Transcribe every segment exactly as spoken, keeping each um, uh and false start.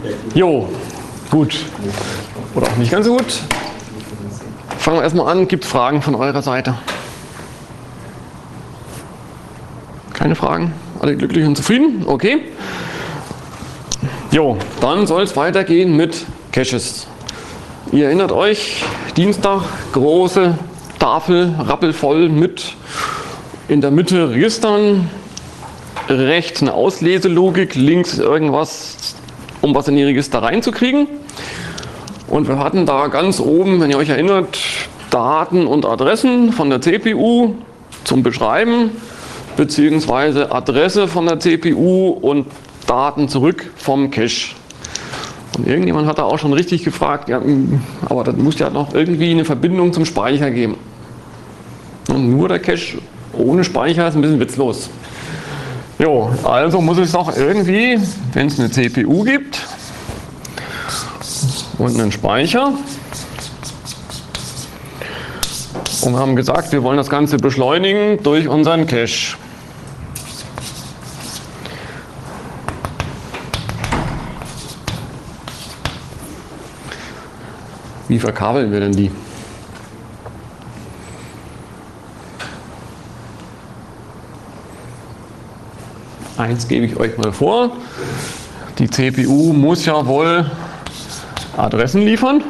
Jo, gut. Oder auch nicht ganz so gut. Fangen wir erstmal an. Gibt es Fragen von eurer Seite? Keine Fragen? Alle glücklich und zufrieden? Okay. Jo, dann soll es weitergehen mit Caches. Ihr erinnert euch, Dienstag, große Tafel, rappelvoll mit in der Mitte Registern, rechts eine Ausleselogik, links irgendwas, um was in die Register reinzukriegen. Und wir hatten da ganz oben, wenn ihr euch erinnert, Daten und Adressen von der C P U zum Beschreiben, beziehungsweise Adresse von der C P U und Daten zurück vom Cache. Und irgendjemand hat da auch schon richtig gefragt, ja, aber das muss ja noch irgendwie eine Verbindung zum Speicher geben. Und nur der Cache ohne Speicher ist ein bisschen witzlos. Jo, also muss es doch irgendwie, wenn es eine C P U gibt und einen Speicher, und wir haben gesagt, wir wollen das Ganze beschleunigen durch unseren Cache. Wie verkabeln wir denn die? Eins gebe ich euch mal vor. Die C P U muss ja wohl Adressen liefern.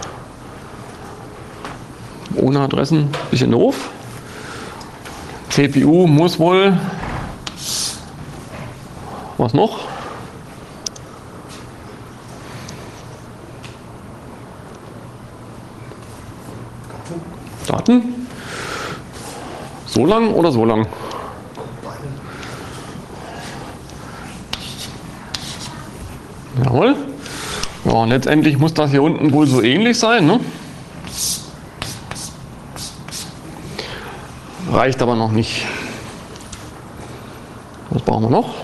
Ohne Adressen ein bisschen doof. C P U muss wohl, was noch? Daten? So lang oder so lang? Jawohl. Ja, und letztendlich muss das hier unten wohl so ähnlich sein, ne? Reicht aber noch nicht. Was brauchen wir noch?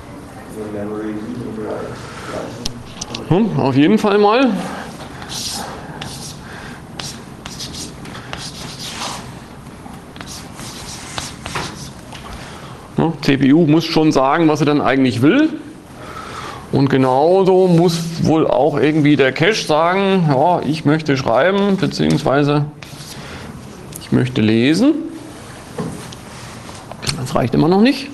Hm, auf jeden Fall mal. Ja, C P U muss schon sagen, was sie dann eigentlich will. Und genauso muss wohl auch irgendwie der Cache sagen, ja, ich möchte schreiben, beziehungsweise ich möchte lesen. Das reicht immer noch nicht.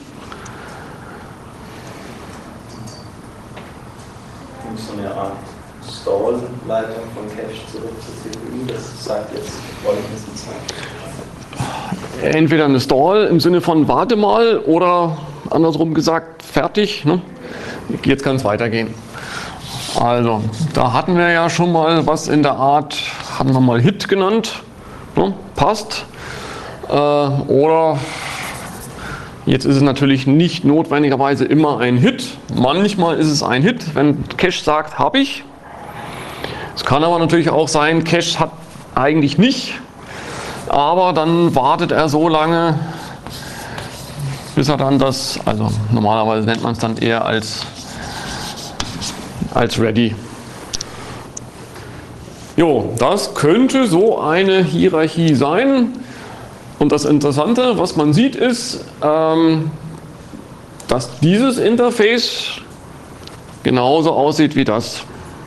So eine Art Stall-Leitung von Cache zurück zur C P U, das sagt jetzt, wollen wir es nicht sagen. Entweder eine Stall im Sinne von warte mal oder andersrum gesagt fertig. Ne? Jetzt kann es weitergehen. Also, da hatten wir ja schon mal was in der Art, hatten wir mal Hit genannt. Ne? Passt. Äh, oder jetzt ist es natürlich nicht notwendigerweise immer ein Hit. Manchmal ist es ein Hit, wenn Cache sagt, habe ich. Es kann aber natürlich auch sein, Cache hat eigentlich nicht. Aber dann wartet er so lange, bis er dann das, also normalerweise nennt man es dann eher als, als ready. Jo, das könnte so eine Hierarchie sein. Und das Interessante, was man sieht, ist, ähm, dass dieses Interface genauso aussieht wie das.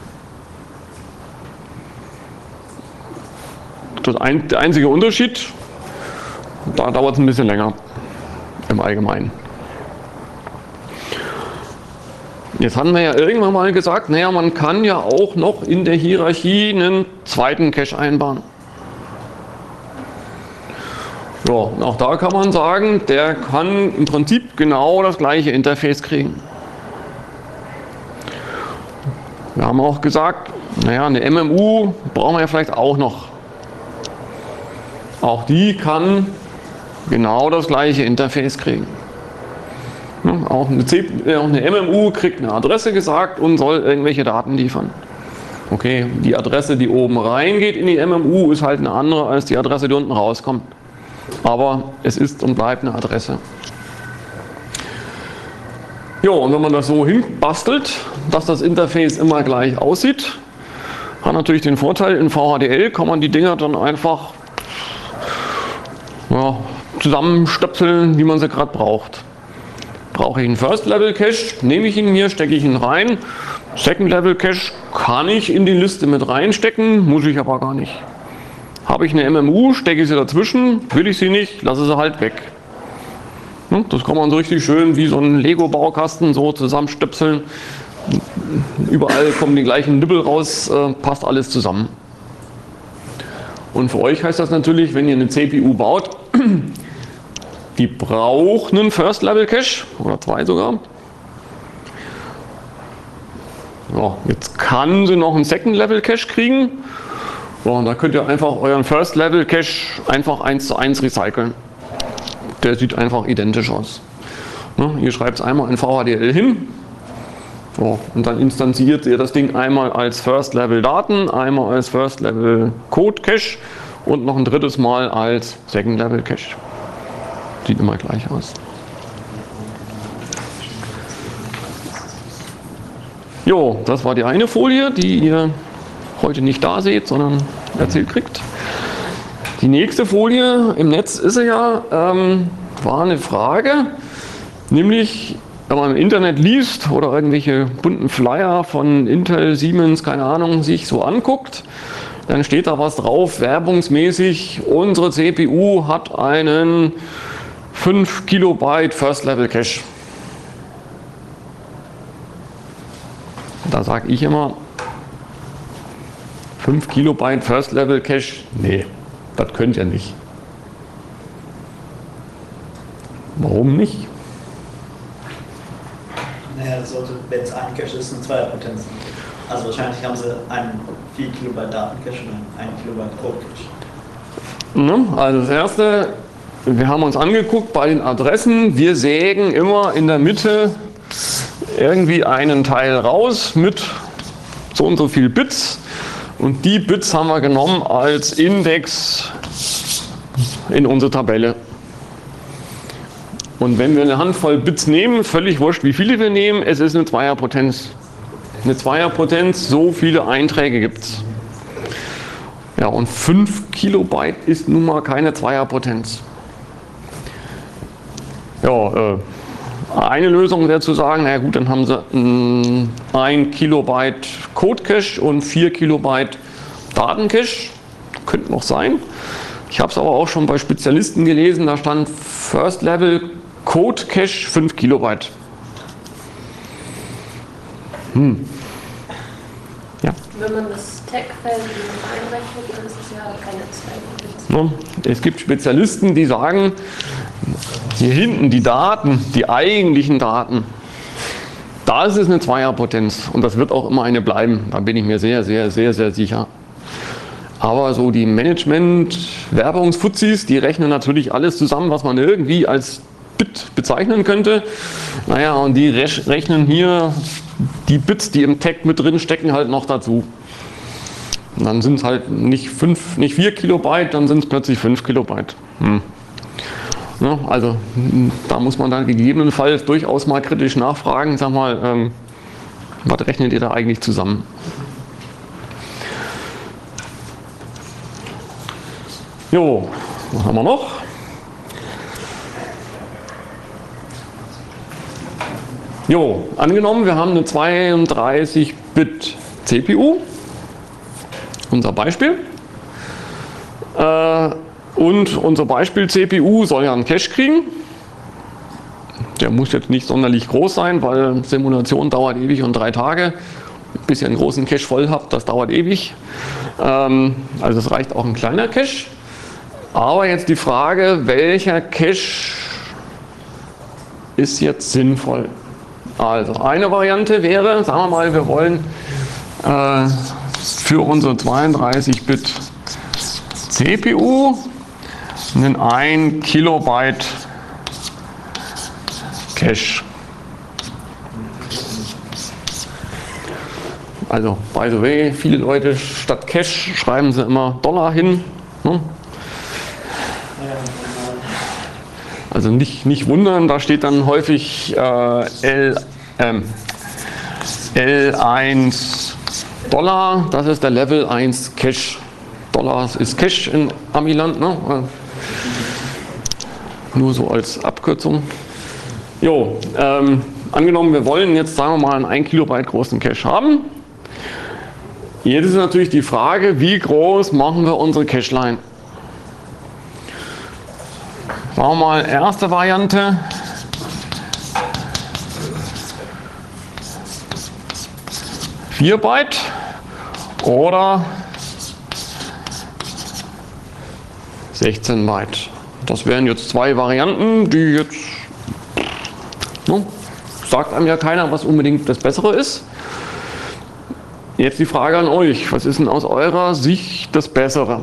Das ein, der einzige Unterschied, da dauert es ein bisschen länger im Allgemeinen. Jetzt hatten wir ja irgendwann mal gesagt, naja, man kann ja auch noch in der Hierarchie einen zweiten Cache einbauen. Ja, und auch da kann man sagen, der kann im Prinzip genau das gleiche Interface kriegen. Wir haben auch gesagt, naja, eine M M U brauchen wir ja vielleicht auch noch. Auch die kann genau das gleiche Interface kriegen. Ja, auch, eine C, auch eine M M U kriegt eine Adresse gesagt und soll irgendwelche Daten liefern. Okay, die Adresse, die oben reingeht in die M M U, ist halt eine andere als die Adresse, die unten rauskommt. Aber es ist und bleibt eine Adresse. Jo, und wenn man das so hinbastelt, dass das Interface immer gleich aussieht, hat natürlich den Vorteil, in V H D L kann man die Dinger dann einfach ja, zusammenstöpseln, wie man sie gerade braucht. Brauche ich einen First-Level-Cache, nehme ich ihn mir, stecke ich ihn rein, Second Level Cache kann ich in die Liste mit reinstecken, muss ich aber gar nicht. Habe ich eine M M U, stecke ich sie dazwischen, will ich sie nicht, lasse sie halt weg. Das kann man so richtig schön wie so ein Lego-Baukasten so zusammenstöpseln. Überall kommen die gleichen Nibbel raus, äh, passt alles zusammen. Und für euch heißt das natürlich, wenn ihr eine C P U baut, die braucht einen First Level Cache oder zwei sogar. Ja, jetzt kann sie noch einen Second Level Cache kriegen. Ja, und da könnt ihr einfach euren First Level Cache einfach eins zu eins recyceln. Der sieht einfach identisch aus. Ja, ihr schreibt es einmal in V H D L hin. So, und dann instanziert ihr das Ding einmal als First Level Daten, einmal als First Level Code Cache und noch ein drittes Mal als Second Level Cache. Sieht immer gleich aus. Jo, das war die eine Folie, die ihr heute nicht da seht, sondern erzählt kriegt. Die nächste Folie, im Netz ist sie ja, ähm, war eine Frage, nämlich wenn man im Internet liest oder irgendwelche bunten Flyer von Intel, Siemens, keine Ahnung, sich so anguckt, dann steht da was drauf, werbungsmäßig, unsere C P U hat einen fünf Kilobyte First Level Cache. Da sage ich immer, fünf Kilobyte First Level Cache, nee, das könnt ihr nicht. Warum nicht? Naja, das sollte, wenn es ein Cache ist, eine Zweierpotenz. Also wahrscheinlich haben sie einen vier Kilobyte Datencache und einen Kilobyte Code Cache. Also das erste, wir haben uns angeguckt bei den Adressen, wir sägen immer in der Mitte irgendwie einen Teil raus mit so und so viel Bits und die Bits haben wir genommen als Index in unsere Tabelle. Und wenn wir eine Handvoll Bits nehmen, völlig wurscht wie viele wir nehmen, es ist eine Zweierpotenz. Eine Zweierpotenz, so viele Einträge gibt es. Ja, und fünf Kilobyte ist nun mal keine Zweierpotenz. Ja, äh, eine Lösung wäre zu sagen, na gut, dann haben sie mh, ein Kilobyte Code Cache und vier Kilobyte Datencache. Könnte noch sein. Ich habe es aber auch schon bei Spezialisten gelesen, da stand First Level Code Cache fünf Kilobyte. Hm. Ja. Wenn man das Tag-Feld einrechnet, dann ist es ja keine Zweierpotenz. Es gibt Spezialisten, die sagen, hier hinten die Daten, die eigentlichen Daten, da ist es eine Zweierpotenz und das wird auch immer eine bleiben. Da bin ich mir sehr, sehr, sehr, sehr sicher. Aber so die Management-Werbungsfuzis, die rechnen natürlich alles zusammen, was man irgendwie als Bit bezeichnen könnte. Naja, und die rechnen hier die Bits, die im Tag mit drin stecken, halt noch dazu. Und dann sind es halt nicht, fünf, nicht vier Kilobyte, dann sind es plötzlich fünf Kilobyte. Hm. Ja, also da muss man dann gegebenenfalls durchaus mal kritisch nachfragen, sag mal, ähm, was rechnet ihr da eigentlich zusammen? Jo, was haben wir noch? Jo, angenommen, wir haben eine zweiunddreißig Bit C P U, unser Beispiel. Äh, und unser Beispiel-C P U soll ja einen Cache kriegen. Der muss jetzt nicht sonderlich groß sein, weil Simulation dauert ewig und drei Tage. Bis ihr einen großen Cache voll habt, das dauert ewig. Ähm, also es reicht auch ein kleiner Cache. Aber jetzt die Frage, welcher Cache ist jetzt sinnvoll? Also eine Variante wäre, sagen wir mal, wir wollen äh, für unsere zweiunddreißig Bit C P U einen ein Kilobyte Cache. Also, by the way, viele Leute statt Cache schreiben sie immer Dollar hin. Ne? Also nicht, nicht wundern, da steht dann häufig äh, L, ähm, L eins Dollar, das ist der Level eins Cache. Dollar ist Cache in Amiland, ne? Nur so als Abkürzung. Jo, ähm, angenommen, wir wollen jetzt, sagen wir mal, einen ein Kilobyte großen Cache haben. Jetzt ist natürlich die Frage, wie groß machen wir unsere Cache-Line? Sagen wir mal, erste Variante. vier Byte oder sechzehn Byte. Das wären jetzt zwei Varianten, die jetzt, no, sagt einem ja keiner, was unbedingt das Bessere ist. Jetzt die Frage an euch, was ist denn aus eurer Sicht das Bessere?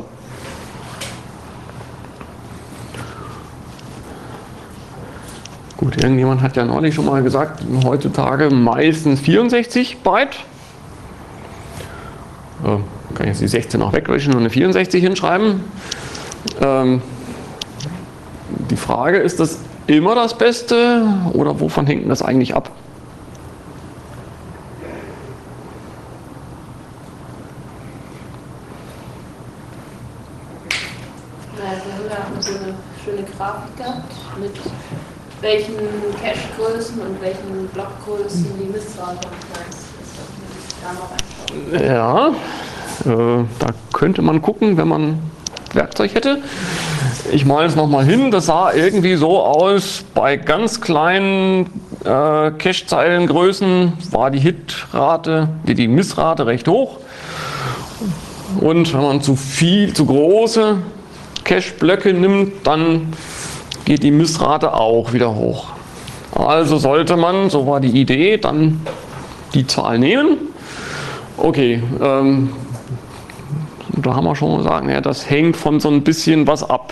Gut, irgendjemand hat ja neulich schon mal gesagt, heutzutage meistens vierundsechzig Byte. Äh, kann ich jetzt die sechzehn auch wegwischen und eine vierundsechzig hinschreiben. Ähm, die Frage, ist das immer das Beste oder wovon hängt das eigentlich ab? Wir haben da so eine schöne Grafik gehabt, mit welchen Cache-Größen und welchen Blockgrößen die Missrate ist. Da noch Ja, äh, da könnte man gucken, wenn man Werkzeug hätte. Ich male es nochmal hin, das sah irgendwie so aus, bei ganz kleinen äh, Cache-Zeilengrößen war die Hitrate, die Missrate recht hoch. Und wenn man zu viel, zu große Cache-Blöcke nimmt, dann geht die Missrate auch wieder hoch. Also sollte man, so war die Idee, dann die Zahl nehmen. Okay, ähm, da haben wir schon gesagt, ja, das hängt von so ein bisschen was ab.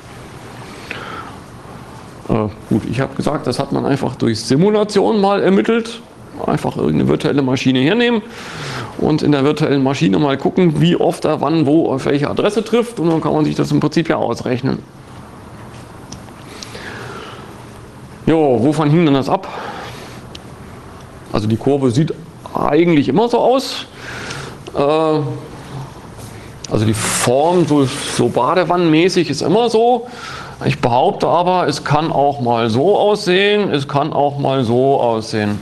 Äh, gut, ich habe gesagt, das hat man einfach durch Simulation mal ermittelt. Einfach irgendeine virtuelle Maschine hernehmen und in der virtuellen Maschine mal gucken, wie oft er wann wo auf welche Adresse trifft, und dann kann man sich das im Prinzip ja ausrechnen. Jo, wovon hing denn das ab? Also die Kurve sieht eigentlich immer so aus. Äh, also die Form so, so badewannenmäßig ist immer so. Ich behaupte aber, es kann auch mal so aussehen, es kann auch mal so aussehen.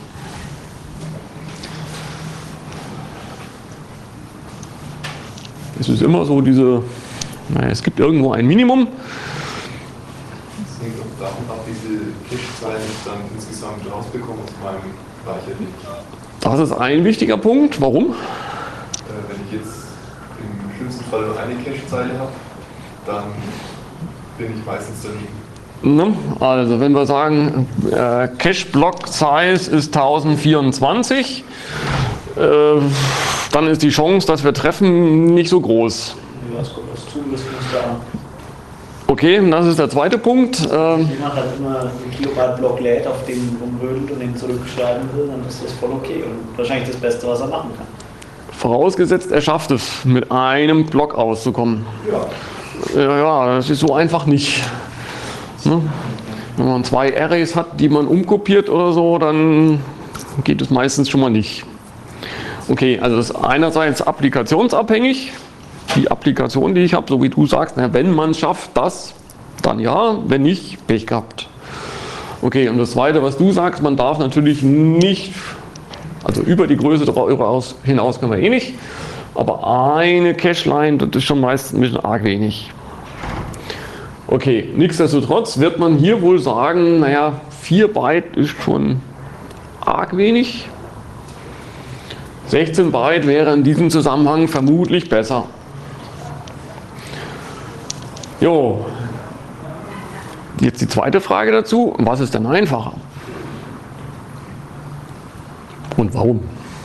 Es ist immer so diese, naja, es gibt irgendwo ein Minimum. Es hängt auch davon ab, wie viele Cache-Zeilen ich dann insgesamt rausbekomme aus meinem Speicher. Das ist ein wichtiger Punkt. Warum? Äh, wenn ich jetzt im schlimmsten Fall nur eine Cache-Zeile habe, dann bin ich meistens daneben. Also wenn wir sagen, äh, Cache-Block-Size ist tausendvierundzwanzig, äh, dann ist die Chance, dass wir treffen, nicht so groß. Was kommt das tun, das muss da. Okay, das ist der zweite Punkt. Ähm, Jemand halt immer einen Kilobyte-Block lädt, auf dem rumrödelt und ihn zurückschreiben will, dann ist das voll okay und wahrscheinlich das Beste, was er machen kann. Vorausgesetzt, er schafft es, mit einem Block auszukommen. Ja. Ja, ja, das ist so einfach nicht. Ne? Wenn man zwei Arrays hat, die man umkopiert oder so, dann geht es meistens schon mal nicht. Okay, also das ist einerseits applikationsabhängig. Die Applikation, die ich habe, so wie du sagst, na, wenn man es schafft, das, dann ja, wenn nicht, Pech gehabt. Okay, und das Zweite, was du sagst, man darf natürlich nicht, also über die Größe hinaus können wir eh nicht, aber eine Cache-Line, das ist schon meist ein bisschen arg wenig. Okay, nichtsdestotrotz wird man hier wohl sagen, naja, vier Byte ist schon arg wenig. sechzehn Byte wäre in diesem Zusammenhang vermutlich besser. Jo, jetzt die zweite Frage dazu, was ist denn einfacher? Und warum?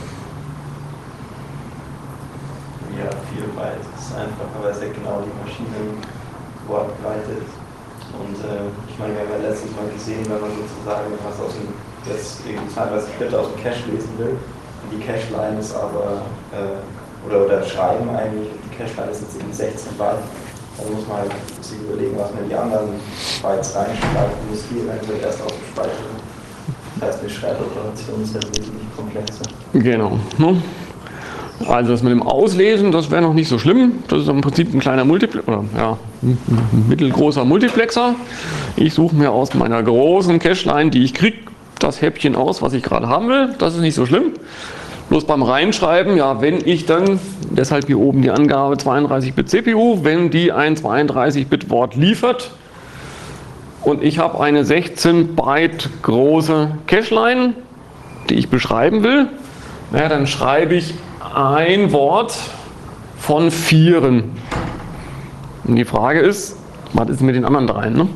Ja, vier Byte ist einfacher, weil es ja genau die Maschinenwortbreite ist. Und äh, ich meine, wir haben ja letztens mal gesehen, wenn man sozusagen was aus dem, jetzt irgendwie zweiunddreißig Bit aus dem Cache lesen will, und die Cache-Line ist aber, äh, oder, oder schreiben eigentlich, die Cache-Line ist jetzt eben sechzehn Byte. Also muss man halt sich überlegen, was man die anderen Bytes reinschreibt und muss die eventuell erst auf dem Speicher. Das heißt, eine Schreiboperation ist ja wesentlich komplexer. Genau. Also das mit dem Auslesen, das wäre noch nicht so schlimm. Das ist im Prinzip ein kleiner Multiplexer, oder ja, ein mittelgroßer Multiplexer. Ich suche mir aus meiner großen Cache-Line, die ich kriege, das Häppchen aus, was ich gerade haben will. Das ist nicht so schlimm. Bloß beim Reinschreiben, ja, wenn ich dann, deshalb hier oben die Angabe zweiunddreißig Bit C P U, wenn die ein zweiunddreißig Bit Wort liefert und ich habe eine sechzehn Byte große Cache-Line, die ich beschreiben will, ja, dann schreibe ich ein Wort von vieren. Und die Frage ist, was ist mit den anderen dreien? Ne?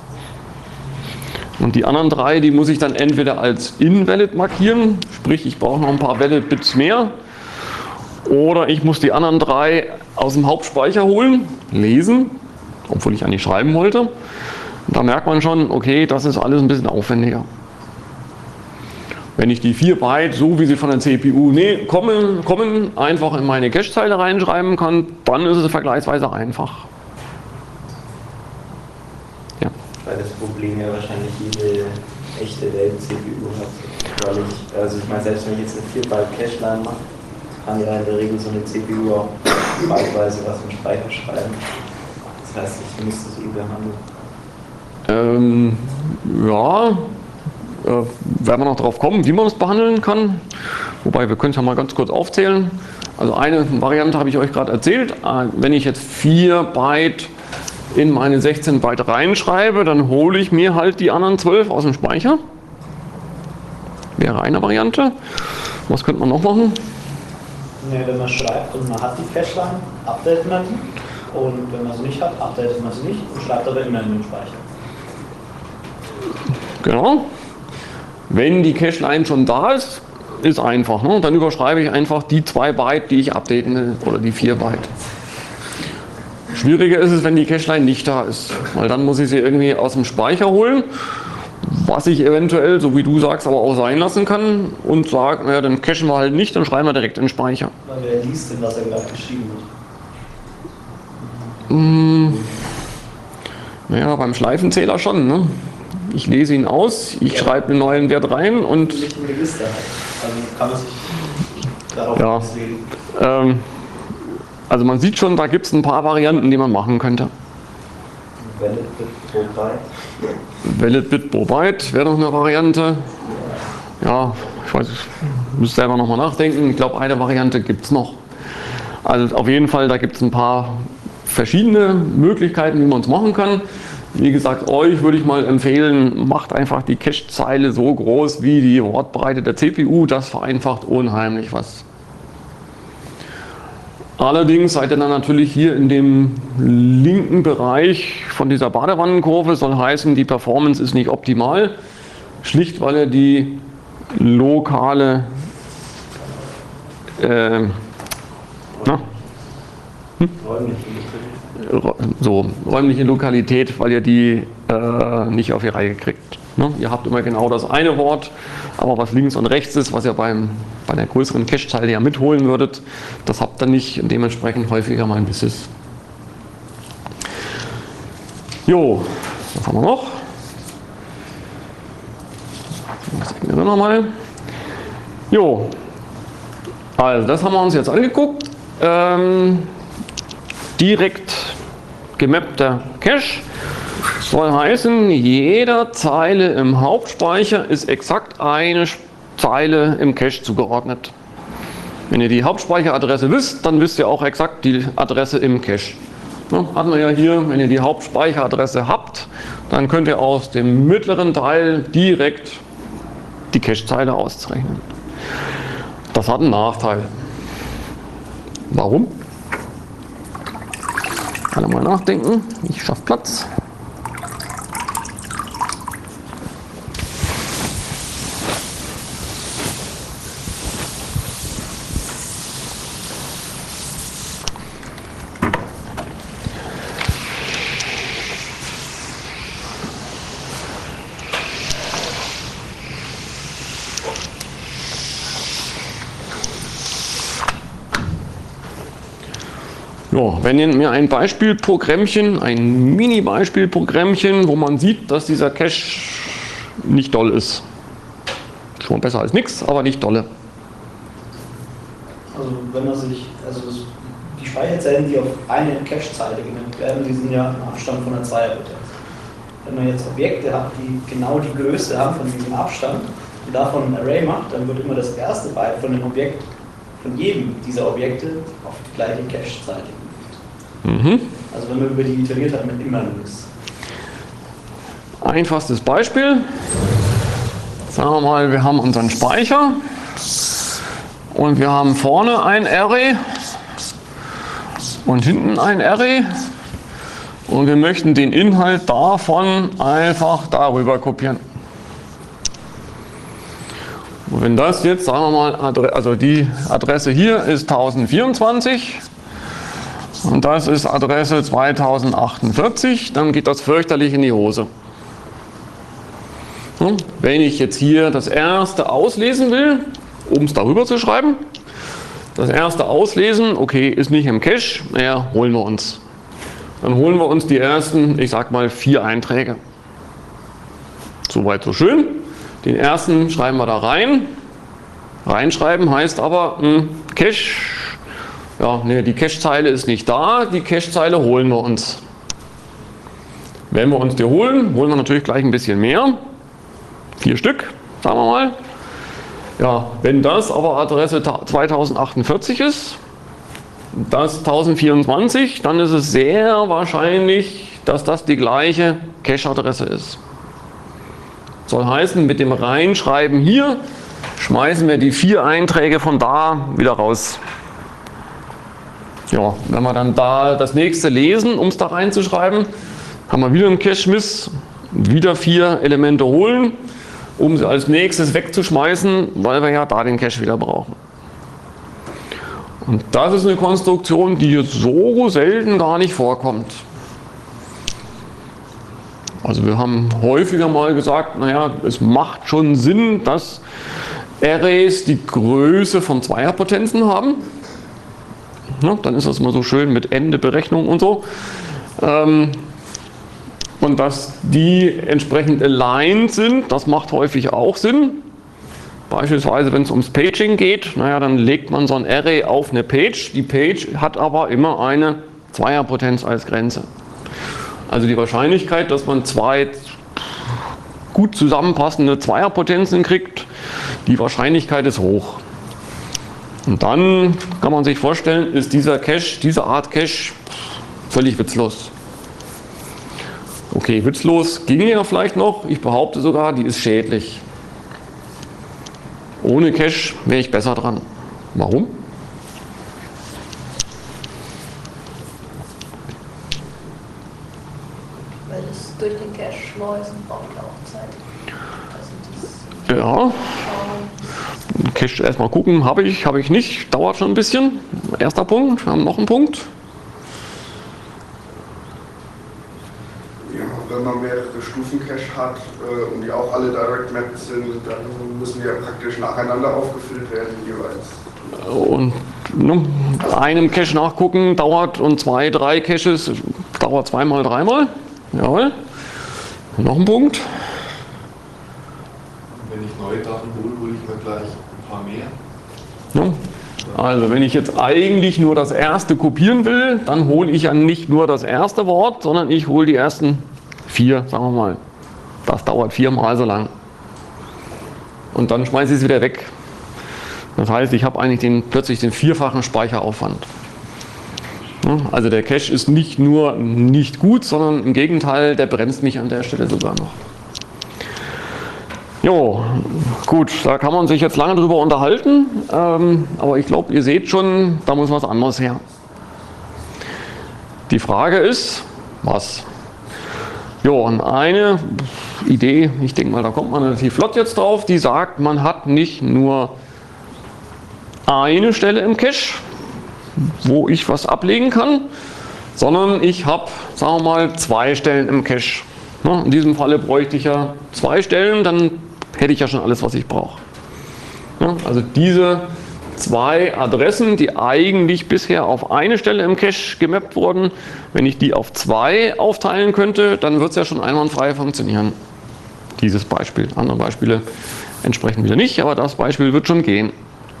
Und die anderen drei, die muss ich dann entweder als invalid markieren, sprich ich brauche noch ein paar valid Bits mehr, oder ich muss die anderen drei aus dem Hauptspeicher holen, lesen, obwohl ich eigentlich schreiben wollte. Und da merkt man schon, okay, das ist alles ein bisschen aufwendiger. Wenn ich die vier Byte, so wie sie von der C P U nee, kommen, kommen, einfach in meine Cache-Zeile reinschreiben kann, dann ist es vergleichsweise einfach. Weil das Problem ja wahrscheinlich jede echte Welt-C P U hat. Weil ich, also ich meine, selbst wenn ich jetzt eine vier Byte Cache-Line mache, kann ja in der Regel so eine C P U auch byteweise was im Speicher schreiben. Das heißt, ich müsste es eh behandeln. Ähm, ja, äh, werden wir noch darauf kommen, wie man es behandeln kann. Wobei, wir können es ja mal ganz kurz aufzählen. Also eine Variante habe ich euch gerade erzählt. Wenn ich jetzt vier Byte in meine sechzehn Byte reinschreibe, dann hole ich mir halt die anderen zwölf aus dem Speicher. Wäre eine Variante. Was könnte man noch machen? Ja, wenn man schreibt und man hat die Cache-Line, updatet man die. Und wenn man sie nicht hat, updatet man sie nicht und schreibt aber immer in den Speicher. Genau. Wenn die Cache-Line schon da ist, ist einfach. Ne? Dann überschreibe ich einfach die zwei Byte, die ich updaten will, oder die vier Byte. Schwieriger ist es, wenn die Cache-Line nicht da ist, weil dann muss ich sie irgendwie aus dem Speicher holen, was ich eventuell, so wie du sagst, aber auch sein lassen kann und sagen, naja, dann cachen wir halt nicht, dann schreiben wir direkt in den Speicher. Weil wer liest denn, was er gerade geschrieben hat? Mmh, naja, beim Schleifenzähler schon. Ne? Ich lese ihn aus, ich ja. schreibe einen neuen Wert rein und... Nicht ein Register hat. Also kann man sich darauf ja. festlegen. Ähm, Also man sieht schon, da gibt es ein paar Varianten, die man machen könnte. Valid Bit pro Byte. Valid Bit pro Byte wäre noch eine Variante. Ja, ich weiß, ich muss selber nochmal nachdenken. Ich glaube, eine Variante gibt es noch. Also auf jeden Fall, da gibt es ein paar verschiedene Möglichkeiten, wie man es machen kann. Wie gesagt, euch würde ich mal empfehlen, macht einfach die Cache-Zeile so groß wie die Wortbreite der C P U. Das vereinfacht unheimlich was. Allerdings seid ihr dann natürlich hier in dem linken Bereich von dieser Badewannenkurve, soll heißen, die Performance ist nicht optimal, schlicht weil ihr die lokale äh, na? Hm? So, räumliche Lokalität, weil ihr die äh, nicht auf die Reihe kriegt. Ne? Ihr habt immer genau das eine Wort, aber was links und rechts ist, was ihr beim, bei der größeren Cache-Zeile ja mitholen würdet, das habt ihr nicht und dementsprechend häufiger mal ein bisschen. Jo, was haben wir noch? Das wir noch mal. Jo, also das haben wir uns jetzt angeguckt. Ähm, direkt gemappter Cache. Soll heißen, jeder Zeile im Hauptspeicher ist exakt eine Zeile im Cache zugeordnet. Wenn ihr die Hauptspeicheradresse wisst, dann wisst ihr auch exakt die Adresse im Cache. Ja, hatten wir ja hier, wenn ihr die Hauptspeicheradresse habt, dann könnt ihr aus dem mittleren Teil direkt die Cache-Zeile auszeichnen. Das hat einen Nachteil. Warum? Alle mal nachdenken, ich schaffe Platz. Ja, wenn ihr mir ein Beispielprogrammchen, ein Mini-Beispielprogrammchen, wo man sieht, dass dieser Cache nicht doll ist. Schon besser als nichts, aber nicht dolle. Also wenn man sich, also das, die Speicherzellen, die auf eine Cache-Zeile genannt werden, die sind ja im Abstand von einer Zweierpotenz. Wenn man jetzt Objekte hat, die genau die Größe haben von diesem Abstand, davon ein Array macht, dann wird immer das erste Byte von dem Objekt, von jedem dieser Objekte auf die gleiche Cache-Zeile gelegt. Mhm. Also wenn man über die iteriert hat, mit immer Loops. Einfachstes Beispiel. Sagen wir mal, wir haben unseren Speicher und wir haben vorne ein Array und hinten ein Array und wir möchten den Inhalt davon einfach darüber kopieren. Und wenn das jetzt, sagen wir mal, also die Adresse hier ist tausendvierundzwanzig und das ist Adresse zweitausendachtzig, dann geht das fürchterlich in die Hose. Wenn ich jetzt hier das erste auslesen will, um es darüber zu schreiben, das erste auslesen, okay, ist nicht im Cache, naja, holen wir uns. Dann holen wir uns die ersten, ich sag mal, vier Einträge. Soweit so schön. Den ersten schreiben wir da rein. Reinschreiben heißt aber, mh, Cache, ja, nee, die Cache-Zeile ist nicht da, die Cache-Zeile holen wir uns. Wenn wir uns die holen, holen wir natürlich gleich ein bisschen mehr. Vier Stück, sagen wir mal. Ja, wenn das aber Adresse zweitausendachtzig ist, das tausendvierundzwanzig, dann ist es sehr wahrscheinlich, dass das die gleiche Cache-Adresse ist. Soll heißen, mit dem Reinschreiben hier schmeißen wir die vier Einträge von da wieder raus. Ja, wenn wir dann da das nächste lesen, um es da reinzuschreiben, haben wir wieder einen Cache-Miss, wieder vier Elemente holen, um sie als nächstes wegzuschmeißen, weil wir ja da den Cache wieder brauchen. Und das ist eine Konstruktion, die jetzt so selten gar nicht vorkommt. Also wir haben häufiger mal gesagt, naja, es macht schon Sinn, dass Arrays die Größe von Zweierpotenzen haben. Ja, dann ist das immer so schön mit Endeberechnung und so. Ähm, und dass die entsprechend aligned sind, das macht häufig auch Sinn. Beispielsweise, wenn es ums Paging geht, naja, dann legt man so ein Array auf eine Page. Die Page hat aber immer eine Zweierpotenz als Grenze. Also die Wahrscheinlichkeit, dass man zwei gut zusammenpassende Zweierpotenzen kriegt, die Wahrscheinlichkeit ist hoch. Und dann kann man sich vorstellen, ist dieser Cache, diese Art Cache völlig witzlos. Okay, witzlos ginge ja vielleicht noch. Ich behaupte sogar, die ist schädlich. Ohne Cache wäre ich besser dran. Warum? Weil es durch den Cache schleusen braucht ja auch Zeit. Also Ja. Cache erstmal gucken, habe ich, habe ich nicht, dauert schon ein bisschen. Erster Punkt, wir haben noch einen Punkt. Ja, wenn man mehrere Stufen Cache hat äh, und die auch alle Direct Mapped sind, dann müssen die ja praktisch nacheinander aufgefüllt werden jeweils. Und ne, einem Cache nachgucken dauert und zwei, drei Caches dauert zweimal, dreimal. Jawohl. Noch ein Punkt. Wenn ich neue Daten hole, hole ich mir gleich ein paar mehr. Ja. Also wenn ich jetzt eigentlich nur das erste kopieren will, dann hole ich ja nicht nur das erste Wort, sondern ich hole die ersten vier, sagen wir mal. Das dauert viermal so lang. Und dann schmeiße ich es wieder weg. Das heißt, ich habe eigentlich den, plötzlich den vierfachen Speicheraufwand. Ja, also der Cache ist nicht nur nicht gut, sondern im Gegenteil, der bremst mich an der Stelle sogar noch. Jo, gut, da kann man sich jetzt lange drüber unterhalten, ähm, aber ich glaube, ihr seht schon, da muss was anderes her. Die Frage ist, was? Jo, und eine Idee, ich denke mal, da kommt man relativ flott jetzt drauf, die sagt, man hat nicht nur eine Stelle im Cache, wo ich was ablegen kann, sondern ich habe, sagen wir mal, zwei Stellen im Cache. In diesem Falle bräuchte ich ja zwei Stellen, dann hätte ich ja schon alles, was ich brauche. Ja, also diese zwei Adressen, die eigentlich bisher auf eine Stelle im Cache gemappt wurden, wenn ich die auf zwei aufteilen könnte, dann wird es ja schon einwandfrei funktionieren. Dieses Beispiel. Andere Beispiele entsprechen wieder nicht, aber das Beispiel wird schon gehen.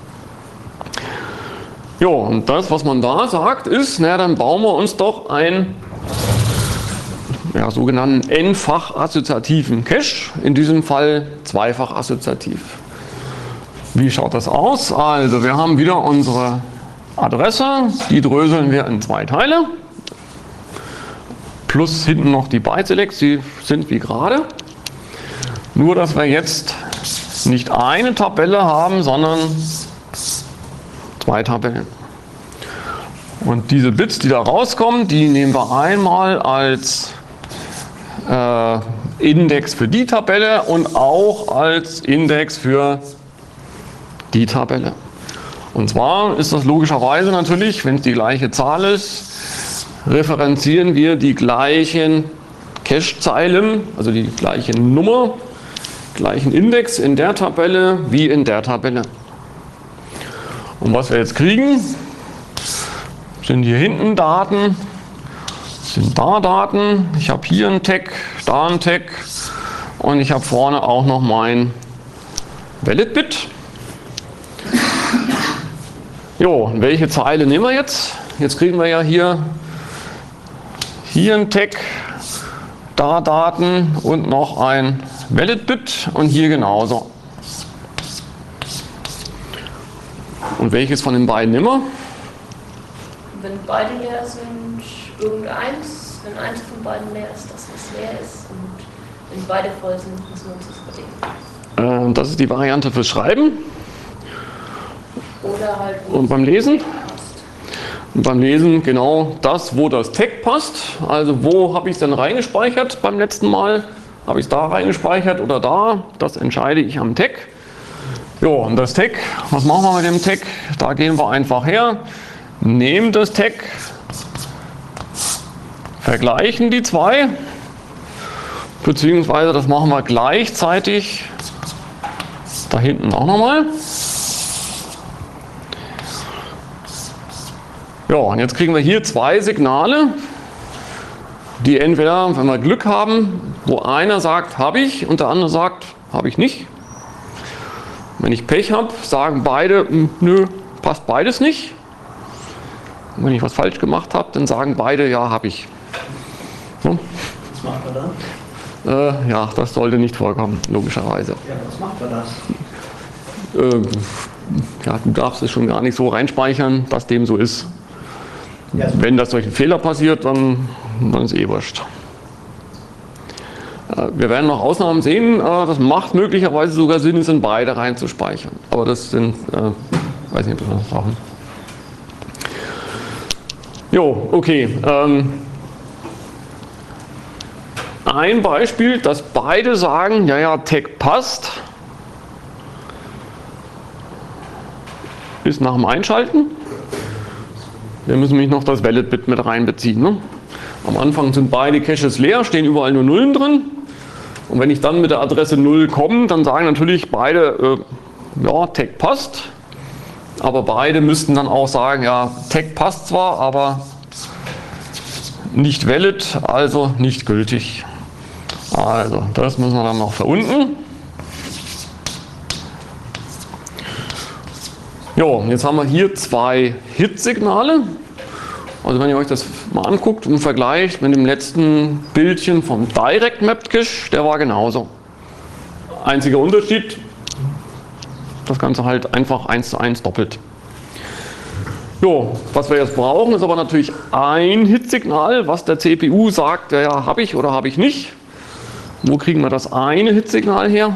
Jo, und das, was man da sagt, ist, na, dann bauen wir uns doch ein, ja, sogenannten n-fach assoziativen Cache, in diesem Fall zweifach assoziativ. Wie schaut das aus? Also wir haben wieder unsere Adresse, die dröseln wir in zwei Teile, plus hinten noch die Byte-Selects, die sind wie gerade. Nur, dass wir jetzt nicht eine Tabelle haben, sondern zwei Tabellen. Und diese Bits, die da rauskommen, die nehmen wir einmal als äh, Index für die Tabelle und auch als Index für die Tabelle. Und zwar ist das logischerweise natürlich, wenn es die gleiche Zahl ist, referenzieren wir die gleichen Cache-Zeilen, also die gleiche Nummer, gleichen Index in der Tabelle wie in der Tabelle. Und was wir jetzt kriegen, sind hier hinten Daten, sind da Daten. Ich habe hier einen Tag, da einen Tag und ich habe vorne auch noch mein Valid-Bit. Jo, welche Zeile nehmen wir jetzt? Jetzt kriegen wir ja hier, hier einen Tag, da Daten und noch ein Valid-Bit und hier genauso. Und welches von den beiden nehmen wir? Wenn beide leer sind, irgendeins. Wenn eins von beiden leer ist, das was leer ist. Und wenn beide voll sind, müssen wir uns das verdienen. Äh, das ist die Variante fürs Schreiben. Oder halt. Und beim Lesen? Und beim Lesen genau das, wo das Tag passt. Also wo habe ich es denn reingespeichert beim letzten Mal? Habe ich es da reingespeichert oder da? Das entscheide ich am Tag. Jo, und das Tag, was machen wir mit dem Tag? Da gehen wir einfach her, nehmen das Tag, vergleichen die zwei, beziehungsweise das machen wir gleichzeitig da hinten auch nochmal. Ja, und jetzt kriegen wir hier zwei Signale, die entweder, wenn wir Glück haben, wo einer sagt, habe ich, und der andere sagt, habe ich nicht. Wenn ich Pech habe, sagen beide, nö, passt beides nicht. Und wenn ich was falsch gemacht habe, dann sagen beide, ja, habe ich. So. Was macht man dann? Äh, ja, das sollte nicht vorkommen, logischerweise. Ja, was macht man das? Äh, ja, du darfst es schon gar nicht so reinspeichern, dass dem so ist. Ja, also Wenn das durch einen Fehler passiert, dann, dann ist eh wurscht. Wir werden noch Ausnahmen sehen, das macht möglicherweise sogar Sinn, es in beide reinzuspeichern. Aber das sind, äh, weiß nicht, ob wir das brauchen. Jo, okay. Ähm, ein Beispiel, dass beide sagen, ja, ja, Tag passt, ist nach dem Einschalten. Wir müssen nämlich noch das Valid-Bit mit reinbeziehen. Ne? Am Anfang sind beide Caches leer, stehen überall nur Nullen drin. Und wenn ich dann mit der Adresse null komme, dann sagen natürlich beide, äh, ja, Tag passt. Aber beide müssten dann auch sagen, ja, Tag passt zwar, aber nicht valid, also nicht gültig. Also, das müssen wir dann noch verunten. Jo, jetzt haben wir hier zwei Hit-Signale. Also wenn ihr euch das mal anguckt und vergleicht mit dem letzten Bildchen vom Direct Mapped Cache, der war genauso. Einziger Unterschied, das Ganze halt einfach eins zu eins doppelt. Jo, was wir jetzt brauchen, ist aber natürlich ein Hit-Signal, was der C P U sagt, ja, habe ich oder habe ich nicht. Wo kriegen wir das eine Hit-Signal her?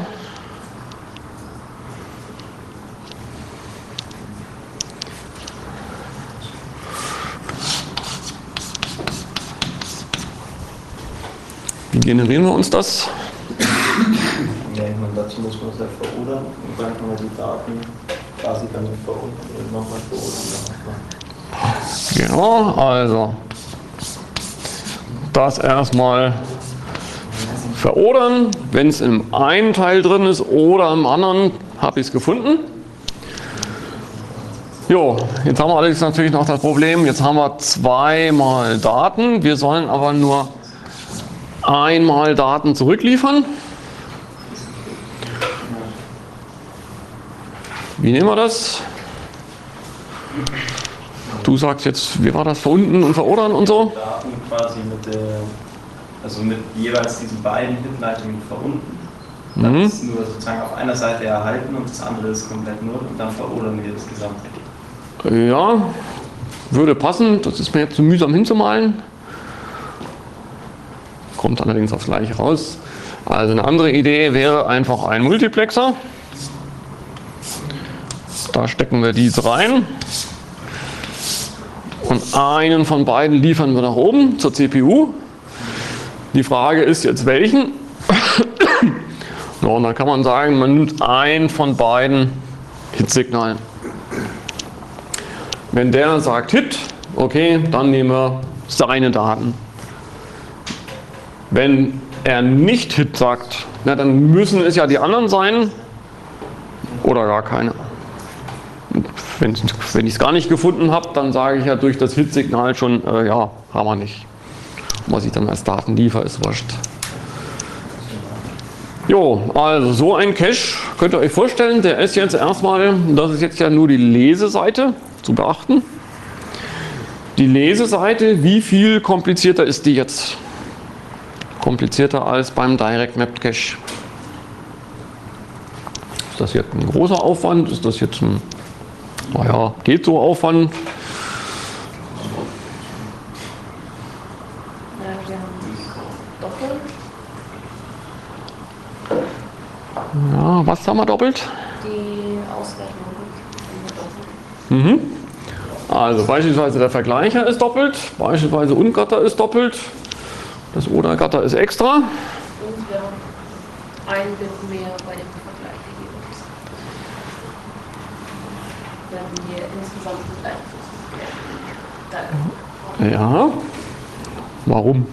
Wie generieren wir uns das? Ja, ich meine, dazu muss man es ja verordern und dann kann man die Daten quasi damit verordern und nochmal verordern. Genau, also das erstmal verordern. Wenn es im einen Teil drin ist oder im anderen, habe ich es gefunden. Jo, jetzt haben wir allerdings natürlich noch das Problem, jetzt haben wir zweimal Daten, wir sollen aber nur einmal Daten zurückliefern. Wie nehmen wir das? Du sagst jetzt, wie war das, verunten und verordern und so? Daten quasi mit der Also mit jeweils diesen beiden Hitleitungen verbunden. Dann Mhm. ist nur sozusagen auf einer Seite erhalten und das andere ist komplett null und dann verodern wir das Gesamte. Ja, würde passen. Das ist mir jetzt zu mühsam hinzumalen. Kommt allerdings aufs Gleiche raus. Also eine andere Idee wäre einfach ein Multiplexer. Da stecken wir diese rein. Und einen von beiden liefern wir nach oben zur C P U. Die Frage ist jetzt welchen. Ja, und dann kann man sagen, man nimmt einen von beiden Hit-Signalen. Wenn der sagt Hit, okay, dann nehmen wir seine Daten. Wenn er nicht Hit sagt, na, dann müssen es ja die anderen sein oder gar keine. Wenn, wenn ich es gar nicht gefunden habe, dann sage ich ja durch das Hit-Signal schon, äh, ja, haben wir nicht. Was ich dann als Daten liefere, ist wurscht. Jo, also so ein Cache könnt ihr euch vorstellen, der ist jetzt erstmal, das ist jetzt ja nur die Leseseite zu beachten. Die Leseseite, wie viel komplizierter ist die jetzt? Komplizierter als beim Direct Mapped Cache. Ist das jetzt ein großer Aufwand? Ist das jetzt ein, naja, geht so Aufwand? Ja, wir haben doppelt. Ja, was haben wir doppelt? Die Auswertung haben wir doppelt. Mhm. Also beispielsweise der Vergleicher ist doppelt, beispielsweise Ungatter ist doppelt, das Oder-Gatter ist extra. Und wir haben ein Bit mehr bei dem Vergleich jeweils. Wir haben hier insgesamt die gleichen. Ja. Warum?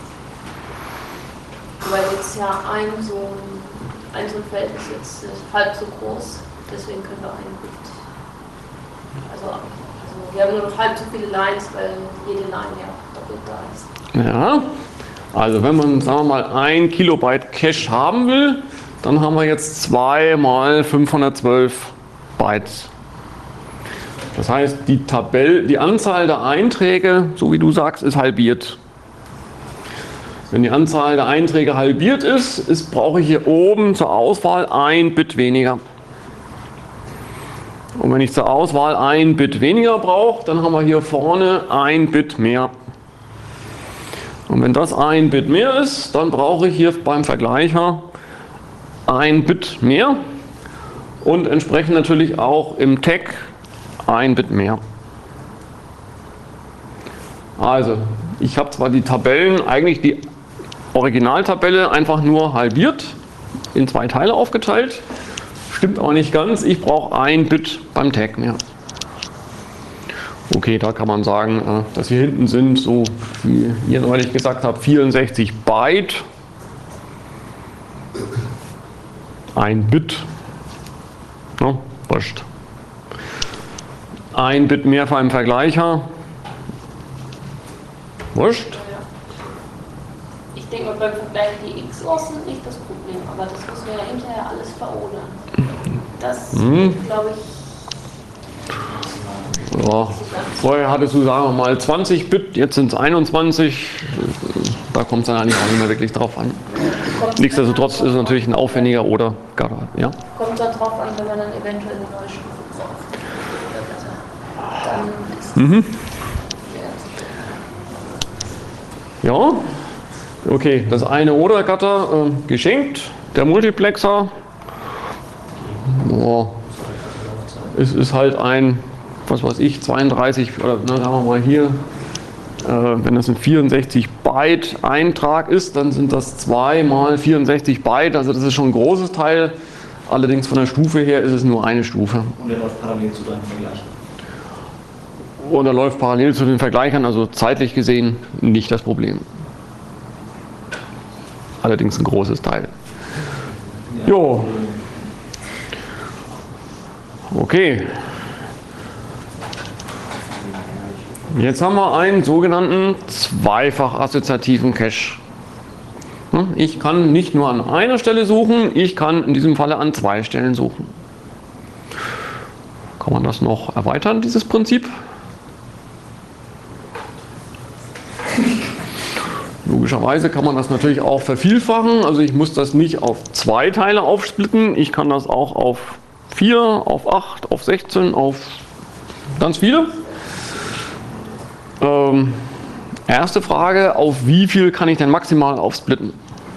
Weil jetzt ja ein so ein, ein so ein Feld ist jetzt halb so groß, deswegen können wir ein Bit. Also, also wir haben nur noch halb so viele Lines, weil jede Line ja doppelt da ist. Ja. Also wenn man, sagen wir mal, ein Kilobyte Cache haben will, dann haben wir jetzt zwei mal fünfhundertzwölf Bytes. Das heißt, die Tabelle, die Anzahl der Einträge, so wie du sagst, ist halbiert. Wenn die Anzahl der Einträge halbiert ist, ist brauche ich hier oben zur Auswahl ein Bit weniger. Und wenn ich zur Auswahl ein Bit weniger brauche, dann haben wir hier vorne ein Bit mehr. Und wenn das ein Bit mehr ist, dann brauche ich hier beim Vergleicher ein Bit mehr und entsprechend natürlich auch im Tag ein Bit mehr. Also, ich habe zwar die Tabellen, eigentlich die Originaltabelle einfach nur halbiert, in zwei Teile aufgeteilt, stimmt aber nicht ganz, ich brauche ein Bit beim Tag mehr. Okay, da kann man sagen, dass hier hinten sind, so wie ihr neulich gesagt habt, vierundsechzig Byte, ein Bit, no, wurscht. Ein Bit mehr für einen Vergleicher, wurscht. Ich denke mal, beim Vergleich die X-Los sind nicht das Problem, aber das müssen wir ja hinterher alles verodern. Das, Mhm. glaube ich, Ja, vorher hattest du, sagen wir mal, zwanzig Bit, jetzt sind es einundzwanzig. Da kommt es dann eigentlich auch nicht mehr wirklich drauf an. Nichtsdestotrotz ist es natürlich ein aufwendiger oder gar, ja. kommt dann drauf an, wenn man dann eventuell eine neue Stufe braucht. Dann ist Mhm. ja. Ja, okay, das eine Oder-Gatter äh, geschenkt, der Multiplexer. Boah. Es ist halt ein, was weiß ich, zweiunddreißig, oder na, sagen wir mal hier, äh, wenn das ein vierundsechzig Byte Eintrag ist, dann sind das zwei mal vierundsechzig Byte, also das ist schon ein großes Teil. Allerdings von der Stufe her ist es nur eine Stufe. Und der läuft parallel zu deinem Vergleich. Und er läuft parallel zu den Vergleichern, also zeitlich gesehen nicht das Problem. Allerdings ein großes Teil. Jo. Okay. Jetzt haben wir einen sogenannten zweifach assoziativen Cache. Ich kann nicht nur an einer Stelle suchen, ich kann in diesem Falle an zwei Stellen suchen. Kann man das noch erweitern, dieses Prinzip? Logischerweise kann man das natürlich auch vervielfachen. Also ich muss das nicht auf zwei Teile aufsplitten. Ich kann das auch auf vier, auf acht, auf sechzehn, auf ganz viele. Ähm, erste Frage, auf wie viel kann ich denn maximal aufsplitten?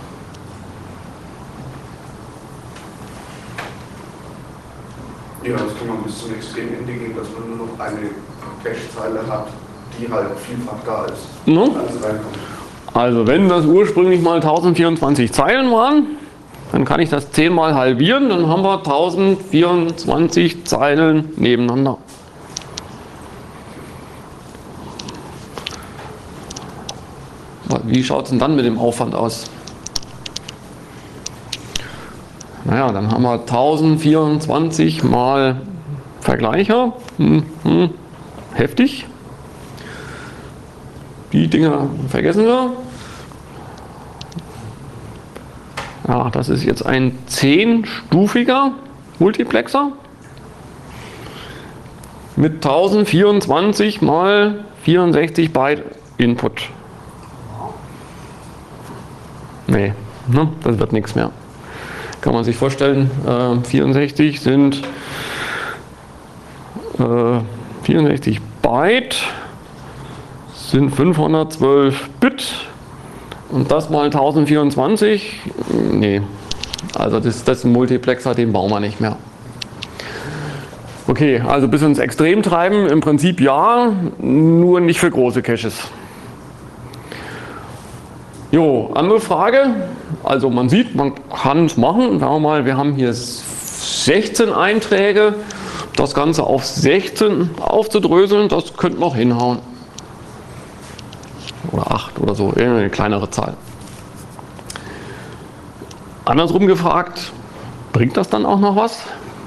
Ja, das kann man bis zum Extremende gehen, dass man nur noch eine Cache-Zeile hat, die halt vielfach da ist, No? als reinkommt. Also wenn das ursprünglich mal tausendvierundzwanzig Zeilen waren, dann kann ich das zehn mal halbieren, dann haben wir tausendvierundzwanzig Zeilen nebeneinander. Wie schaut es denn dann mit dem Aufwand aus? Naja, dann haben wir tausendvierundzwanzig mal Vergleicher. Hm, hm, heftig. Die Dinger vergessen wir. Ja, das ist jetzt ein zehnstufiger Multiplexer mit tausendvierundzwanzig mal vierundsechzig Byte Input. Nee, ne, das wird nichts mehr. Kann man sich vorstellen, äh, vierundsechzig sind äh, vierundsechzig Byte sind fünfhundertzwölf Bit und das mal tausendvierundzwanzig, nee, also das, das ist ein Multiplexer, den bauen wir nicht mehr. Okay, also bis ins Extrem treiben, im Prinzip ja, nur nicht für große Caches. Jo, andere Frage, also man sieht, man kann es machen, sagen wir mal, wir haben hier sechzehn Einträge, das Ganze auf sechzehn aufzudröseln, das könnte noch hinhauen. Oder acht oder so, eine kleinere Zahl. Andersrum gefragt, bringt das dann auch noch was?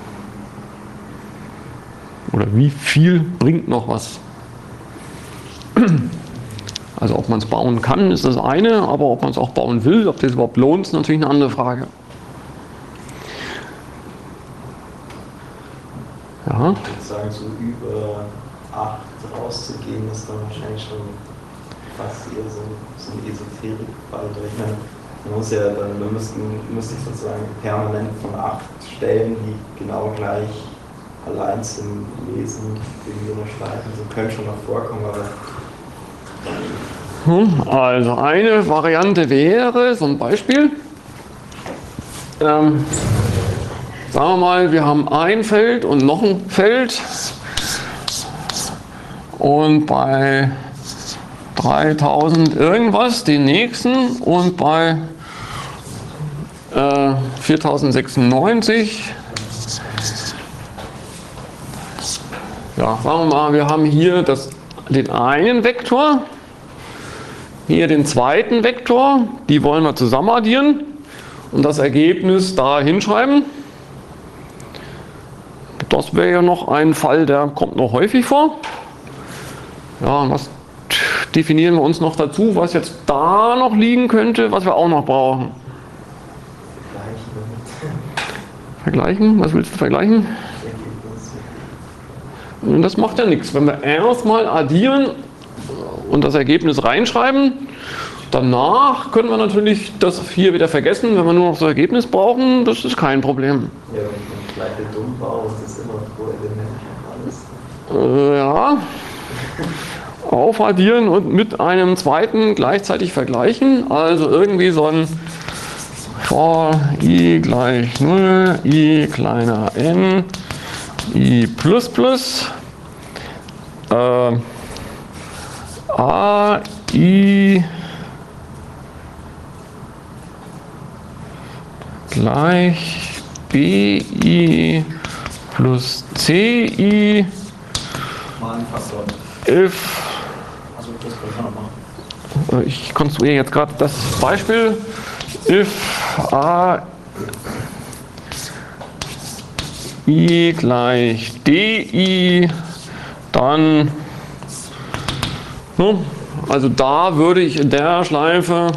Oder wie viel bringt noch was? Also ob man es bauen kann, ist das eine, aber ob man es auch bauen will, ob das überhaupt lohnt, ist natürlich eine andere Frage. Ja. Ich würde sagen, so über acht rauszugehen, ist dann wahrscheinlich schon fast eher so, so ein Esoterik-Fall. Ich meine, man muss ja dann, man müsste, müsste sozusagen permanent von acht Stellen, die genau gleich allein zum Lesen wegen so einer Schleife, so können schon noch vorkommen, aber also eine Variante wäre, so ein Beispiel, ähm, sagen wir mal, wir haben ein Feld und noch ein Feld und bei dreitausend irgendwas den nächsten und bei äh, viertausendsechsundneunzig, ja, sagen wir mal, wir haben hier das, den einen Vektor, hier den zweiten Vektor, die wollen wir zusammen addieren und das Ergebnis da hinschreiben. Das wäre ja noch ein Fall, der kommt noch häufig vor. Ja, und was definieren wir uns noch dazu, was jetzt da noch liegen könnte, was wir auch noch brauchen? Vergleichen? Was willst du vergleichen? Das macht ja nichts. Wenn wir erstmal addieren und das Ergebnis reinschreiben, danach können wir natürlich das hier wieder vergessen, wenn wir nur noch das Ergebnis brauchen, das ist kein Problem. ja, wenn man gleich dumm war, ist das immer pro Element alles. Äh, ja. Aufaddieren und mit einem zweiten gleichzeitig vergleichen. Also irgendwie so ein for i gleich null, i kleiner n, i plus plus, äh, a, i gleich bi plus ci Mal ein Faktor. if. Also das können wir noch machen. Ich konstruiere jetzt gerade das Beispiel. If a i gleich di, dann, ne, also da würde ich in der Schleife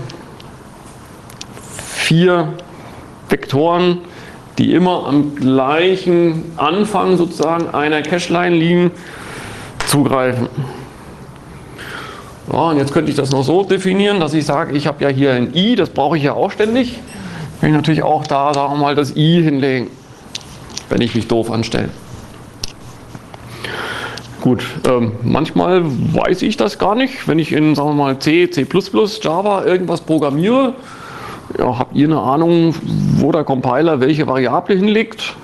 vier Vektoren, die immer am gleichen Anfang sozusagen einer Cache-Line liegen, zugreifen. Ja, und jetzt könnte ich das noch so definieren, dass ich sage, ich habe ja hier ein i, das brauche ich ja auch ständig. Kann ich natürlich auch da, sagen wir mal, das i hinlegen, wenn ich mich doof anstelle. Gut, ähm, manchmal weiß ich das gar nicht, wenn ich in, sagen wir mal, C, C plus plus, Java irgendwas programmiere. Ja, habt ihr eine Ahnung, wo der Compiler welche Variable hinlegt?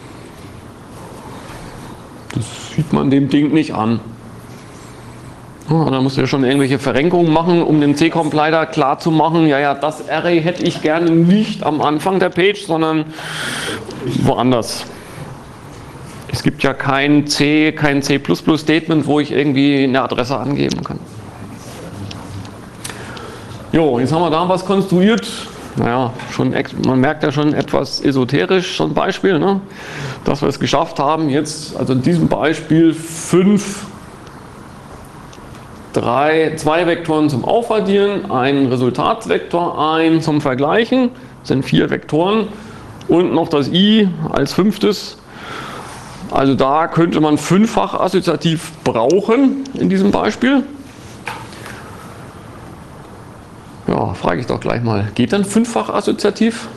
Das sieht man dem Ding nicht an. Ja, da musst du ja schon irgendwelche Verrenkungen machen, um dem C-Compiler klar zu machen, ja, ja, das Array hätte ich gerne nicht am Anfang der Page, sondern woanders. Es gibt ja kein C, kein C plus plus Statement, wo ich irgendwie eine Adresse angeben kann. Jo, jetzt haben wir da was konstruiert. Naja, schon, man merkt ja schon etwas esoterisch, so ein Beispiel, ne? Dass wir es geschafft haben, jetzt, also in diesem Beispiel, fünf, drei, zwei Vektoren zum Aufaddieren, einen Resultatsvektor, ein zum Vergleichen, das sind vier Vektoren und noch das i als fünftes. Also da könnte man fünffach assoziativ brauchen in diesem Beispiel. Ja, frage ich doch gleich mal, geht dann fünffach assoziativ?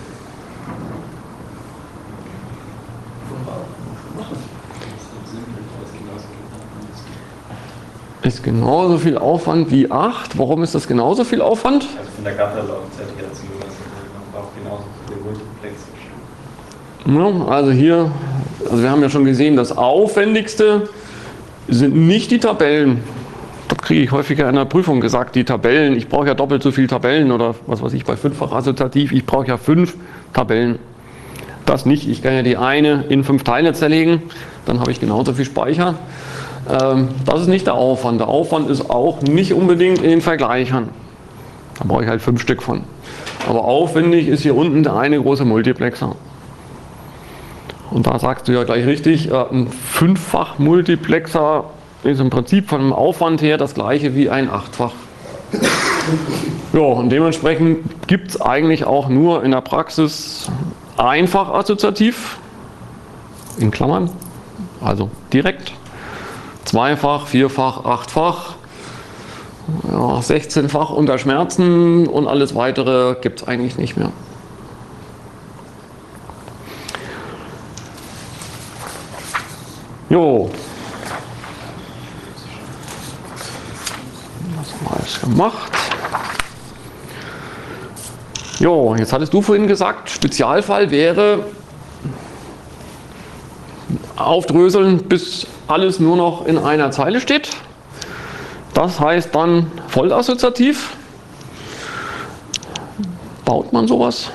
Ist genauso viel Aufwand wie acht. Warum ist das genauso viel Aufwand? Also von der Gatterlaufzeit her dazu, man braucht genauso viele Multiplex. Ja, also hier, also wir haben ja schon gesehen, das Aufwendigste sind nicht die Tabellen. Das kriege ich häufiger in der Prüfung gesagt, die Tabellen. Ich brauche ja doppelt so viele Tabellen oder was weiß ich bei fünffach assoziativ. Ich brauche ja fünf Tabellen. Das nicht. Ich kann ja die eine in fünf Teile zerlegen, dann habe ich genauso viel Speicher. Das ist nicht der Aufwand. Der Aufwand ist auch nicht unbedingt in den Vergleichern. Da brauche ich halt fünf Stück von. Aber aufwendig ist hier unten der eine große Multiplexer. Und da sagst du ja gleich richtig, ein fünffach Multiplexer ist im Prinzip von dem Aufwand her das gleiche wie ein achtfach. Ja, und dementsprechend gibt es eigentlich auch nur in der Praxis einfach assoziativ, in Klammern, also direkt. Zweifach, vierfach, achtfach, ja, sechzehnfach unter Schmerzen und alles weitere gibt es eigentlich nicht mehr. Jo. Das haben wir alles gemacht. Jo, jetzt hattest du vorhin gesagt, Spezialfall wäre aufdröseln, bis alles nur noch in einer Zeile steht. Das heißt dann vollassoziativ. Baut man sowas?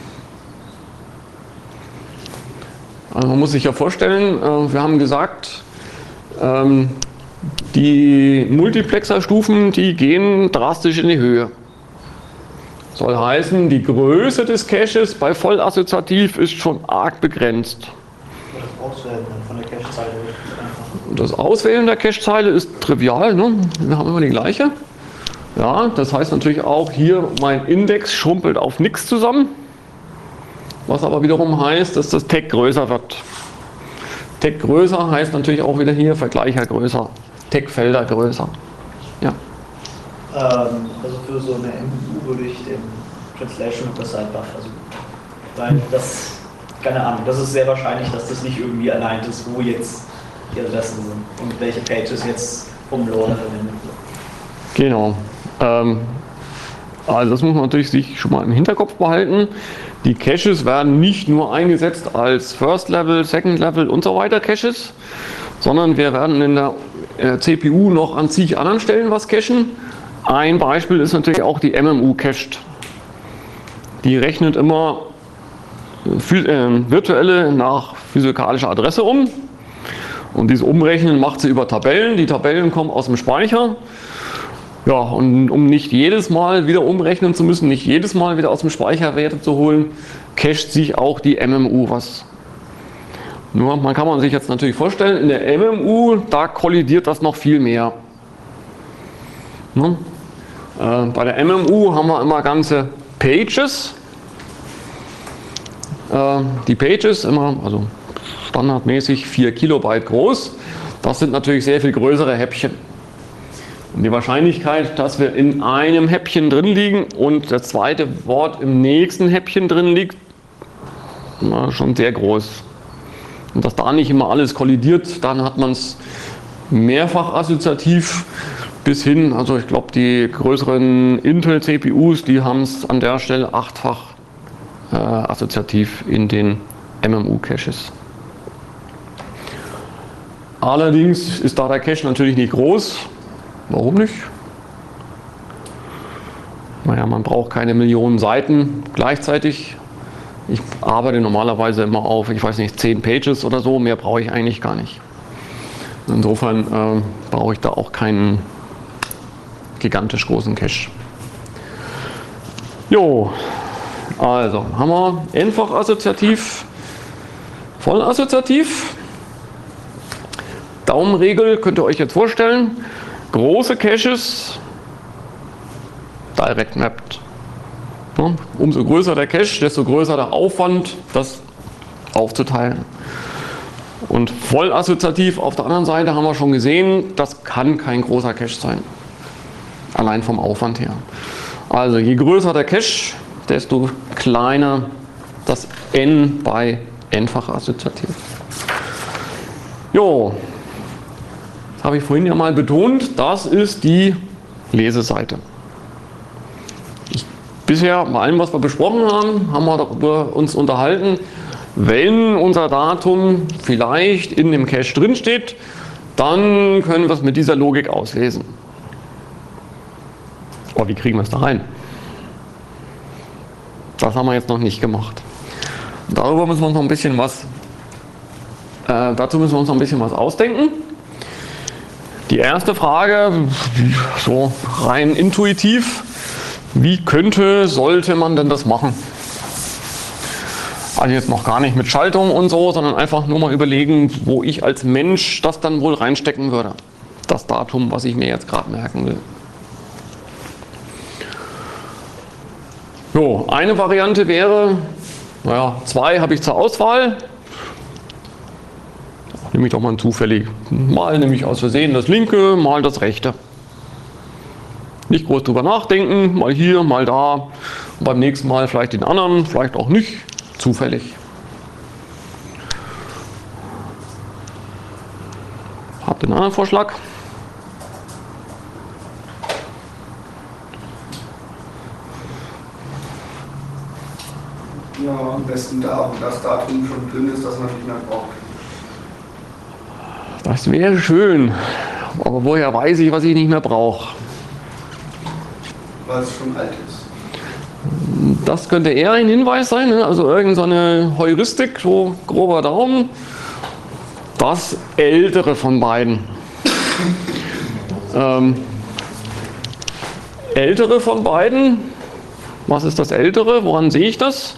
Also man muss sich ja vorstellen, wir haben gesagt, die Multiplexerstufen, die gehen drastisch in die Höhe. Soll heißen, die Größe des Caches bei vollassoziativ ist schon arg begrenzt. Das Auswählen von der Cache-Zeile. Das Auswählen der Cache-Zeile ist trivial, ne? Wir haben immer die gleiche. Ja, das heißt natürlich auch, hier mein Index schrumpelt auf nichts zusammen. Was aber wiederum heißt, dass das Tag größer wird. Tag größer heißt natürlich auch wieder hier Vergleicher größer, Tag-Felder größer. Ja. Ähm, also für so eine M U würde ich den Translation Request einfach, also, weil das, keine Ahnung, das ist sehr wahrscheinlich, dass das nicht irgendwie allein ist, wo jetzt die Adressen sind und welche Pages jetzt umladen. Genau. Ähm, also das muss man natürlich sich schon mal im Hinterkopf behalten. Die Caches werden nicht nur eingesetzt als First Level, Second Level und so weiter Caches, sondern wir werden in der äh, C P U noch an zig anderen Stellen was cachen. Ein Beispiel ist natürlich auch die M M U cached. Die rechnet immer äh, virtuelle nach physikalischer Adresse um. Und dieses Umrechnen macht sie über Tabellen. Die Tabellen kommen aus dem Speicher. Ja, und um nicht jedes Mal wieder umrechnen zu müssen, nicht jedes Mal wieder aus dem Speicher Werte zu holen, cached sich auch die M M U was. Nur, man kann man sich jetzt natürlich vorstellen, in der M M U, da kollidiert das noch viel mehr. Ne? Äh, bei der M M U haben wir immer ganze Pages. Äh, die Pages immer, also standardmäßig vier Kilobyte groß. Das sind natürlich sehr viel größere Häppchen. Und die Wahrscheinlichkeit, dass wir in einem Häppchen drin liegen und das zweite Wort im nächsten Häppchen drin liegt, na, schon sehr groß. Und dass da nicht immer alles kollidiert, dann hat man es mehrfach assoziativ bis hin, also ich glaube die größeren Intel-C P Us, die haben es an der Stelle achtfach äh, assoziativ in den M M U-Caches. Allerdings ist da der Cache natürlich nicht groß. Warum nicht? Naja, man braucht keine Millionen Seiten gleichzeitig. Ich arbeite normalerweise immer auf, ich weiß nicht, zehn Pages oder so, mehr brauche ich eigentlich gar nicht. Insofern äh, brauche ich da auch keinen gigantisch großen Cache. Jo, also haben wir n-fach assoziativ, voll assoziativ. Daumenregel könnt ihr euch jetzt vorstellen, große Caches direct mapped. Ja, umso größer der Cache, desto größer der Aufwand, das aufzuteilen. Und voll assoziativ auf der anderen Seite haben wir schon gesehen, das kann kein großer Cache sein. Allein vom Aufwand her. Also je größer der Cache, desto kleiner das n bei n-fach assoziativ. Jo, das habe ich vorhin ja mal betont, das ist die Leseseite. Ich, bisher bei allem, was wir besprochen haben, haben wir darüber uns unterhalten, wenn unser Datum vielleicht in dem Cache drin steht, dann können wir es mit dieser Logik auslesen. Aber wie kriegen wir es da rein? Das haben wir jetzt noch nicht gemacht. Darüber müssen wir uns noch ein bisschen was, äh, dazu müssen wir uns noch ein bisschen was ausdenken. Die erste Frage, so rein intuitiv, wie könnte, sollte man denn das machen? Also jetzt noch gar nicht mit Schaltung und so, sondern einfach nur mal überlegen, wo ich als Mensch das dann wohl reinstecken würde. Das Datum, was ich mir jetzt gerade merken will. So, eine Variante wäre, naja, zwei habe ich zur Auswahl. Nehme ich doch mal zufällig. Mal nehme ich aus Versehen das linke, mal das rechte. Nicht groß drüber nachdenken, mal hier, mal da. Und beim nächsten Mal vielleicht den anderen, vielleicht auch nicht. Zufällig. Habt ihr einen anderen Vorschlag? Ja, am besten da, wo das Datum schon drin ist, dass man nicht mehr braucht. Das wäre schön, aber woher weiß ich, was ich nicht mehr brauche? Weil es schon alt ist. Das könnte eher ein Hinweis sein, ne? Also irgendeine so Heuristik, so grober Daumen. Das ältere von beiden. ähm, ältere von beiden, was ist das ältere? Woran sehe ich das?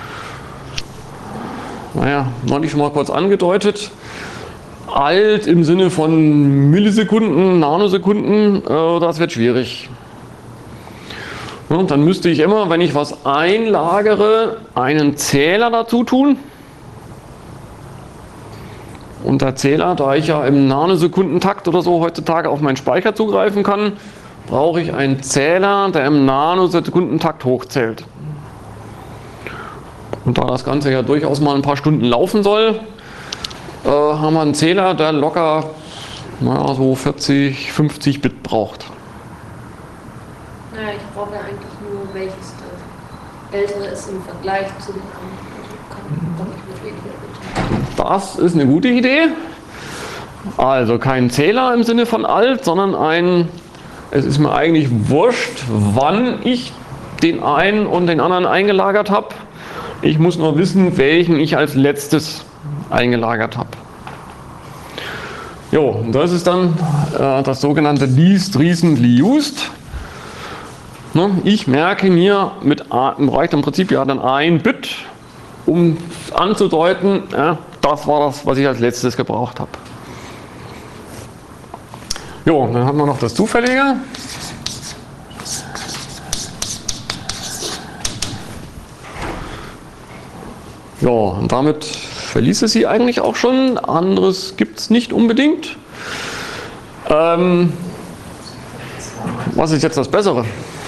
Naja, noch nicht schon mal kurz angedeutet. Alt im Sinne von Millisekunden, Nanosekunden, äh, das wird schwierig. Ja, dann müsste ich immer, wenn ich was einlagere, einen Zähler dazu tun. Und der Zähler, da ich ja im Nanosekundentakt oder so heutzutage auf meinen Speicher zugreifen kann, brauche ich einen Zähler, der im Nanosekundentakt hochzählt. Und da das Ganze ja durchaus mal ein paar Stunden laufen soll, äh, haben wir einen Zähler, der locker naja, so vierzig, fünfzig Bit braucht. Naja, ich brauche ja eigentlich nur welches das ältere ist im Vergleich zu dem anderen. Das ist eine gute Idee. Also kein Zähler im Sinne von alt, sondern ein, es ist mir eigentlich wurscht, wann ich den einen und den anderen eingelagert habe. Ich muss nur wissen, welchen ich als letztes eingelagert habe. Jo, das ist dann äh, das sogenannte Least Recently Used. Ne, ich merke mir, mit reicht im Prinzip ja dann ein Bit, um anzudeuten, ja, das war das, was ich als letztes gebraucht habe. Jo, dann haben wir noch das Zufällige. Ja, und damit verließ es sie eigentlich auch schon. Anderes gibt es nicht unbedingt. Ähm, Was ist jetzt das Bessere?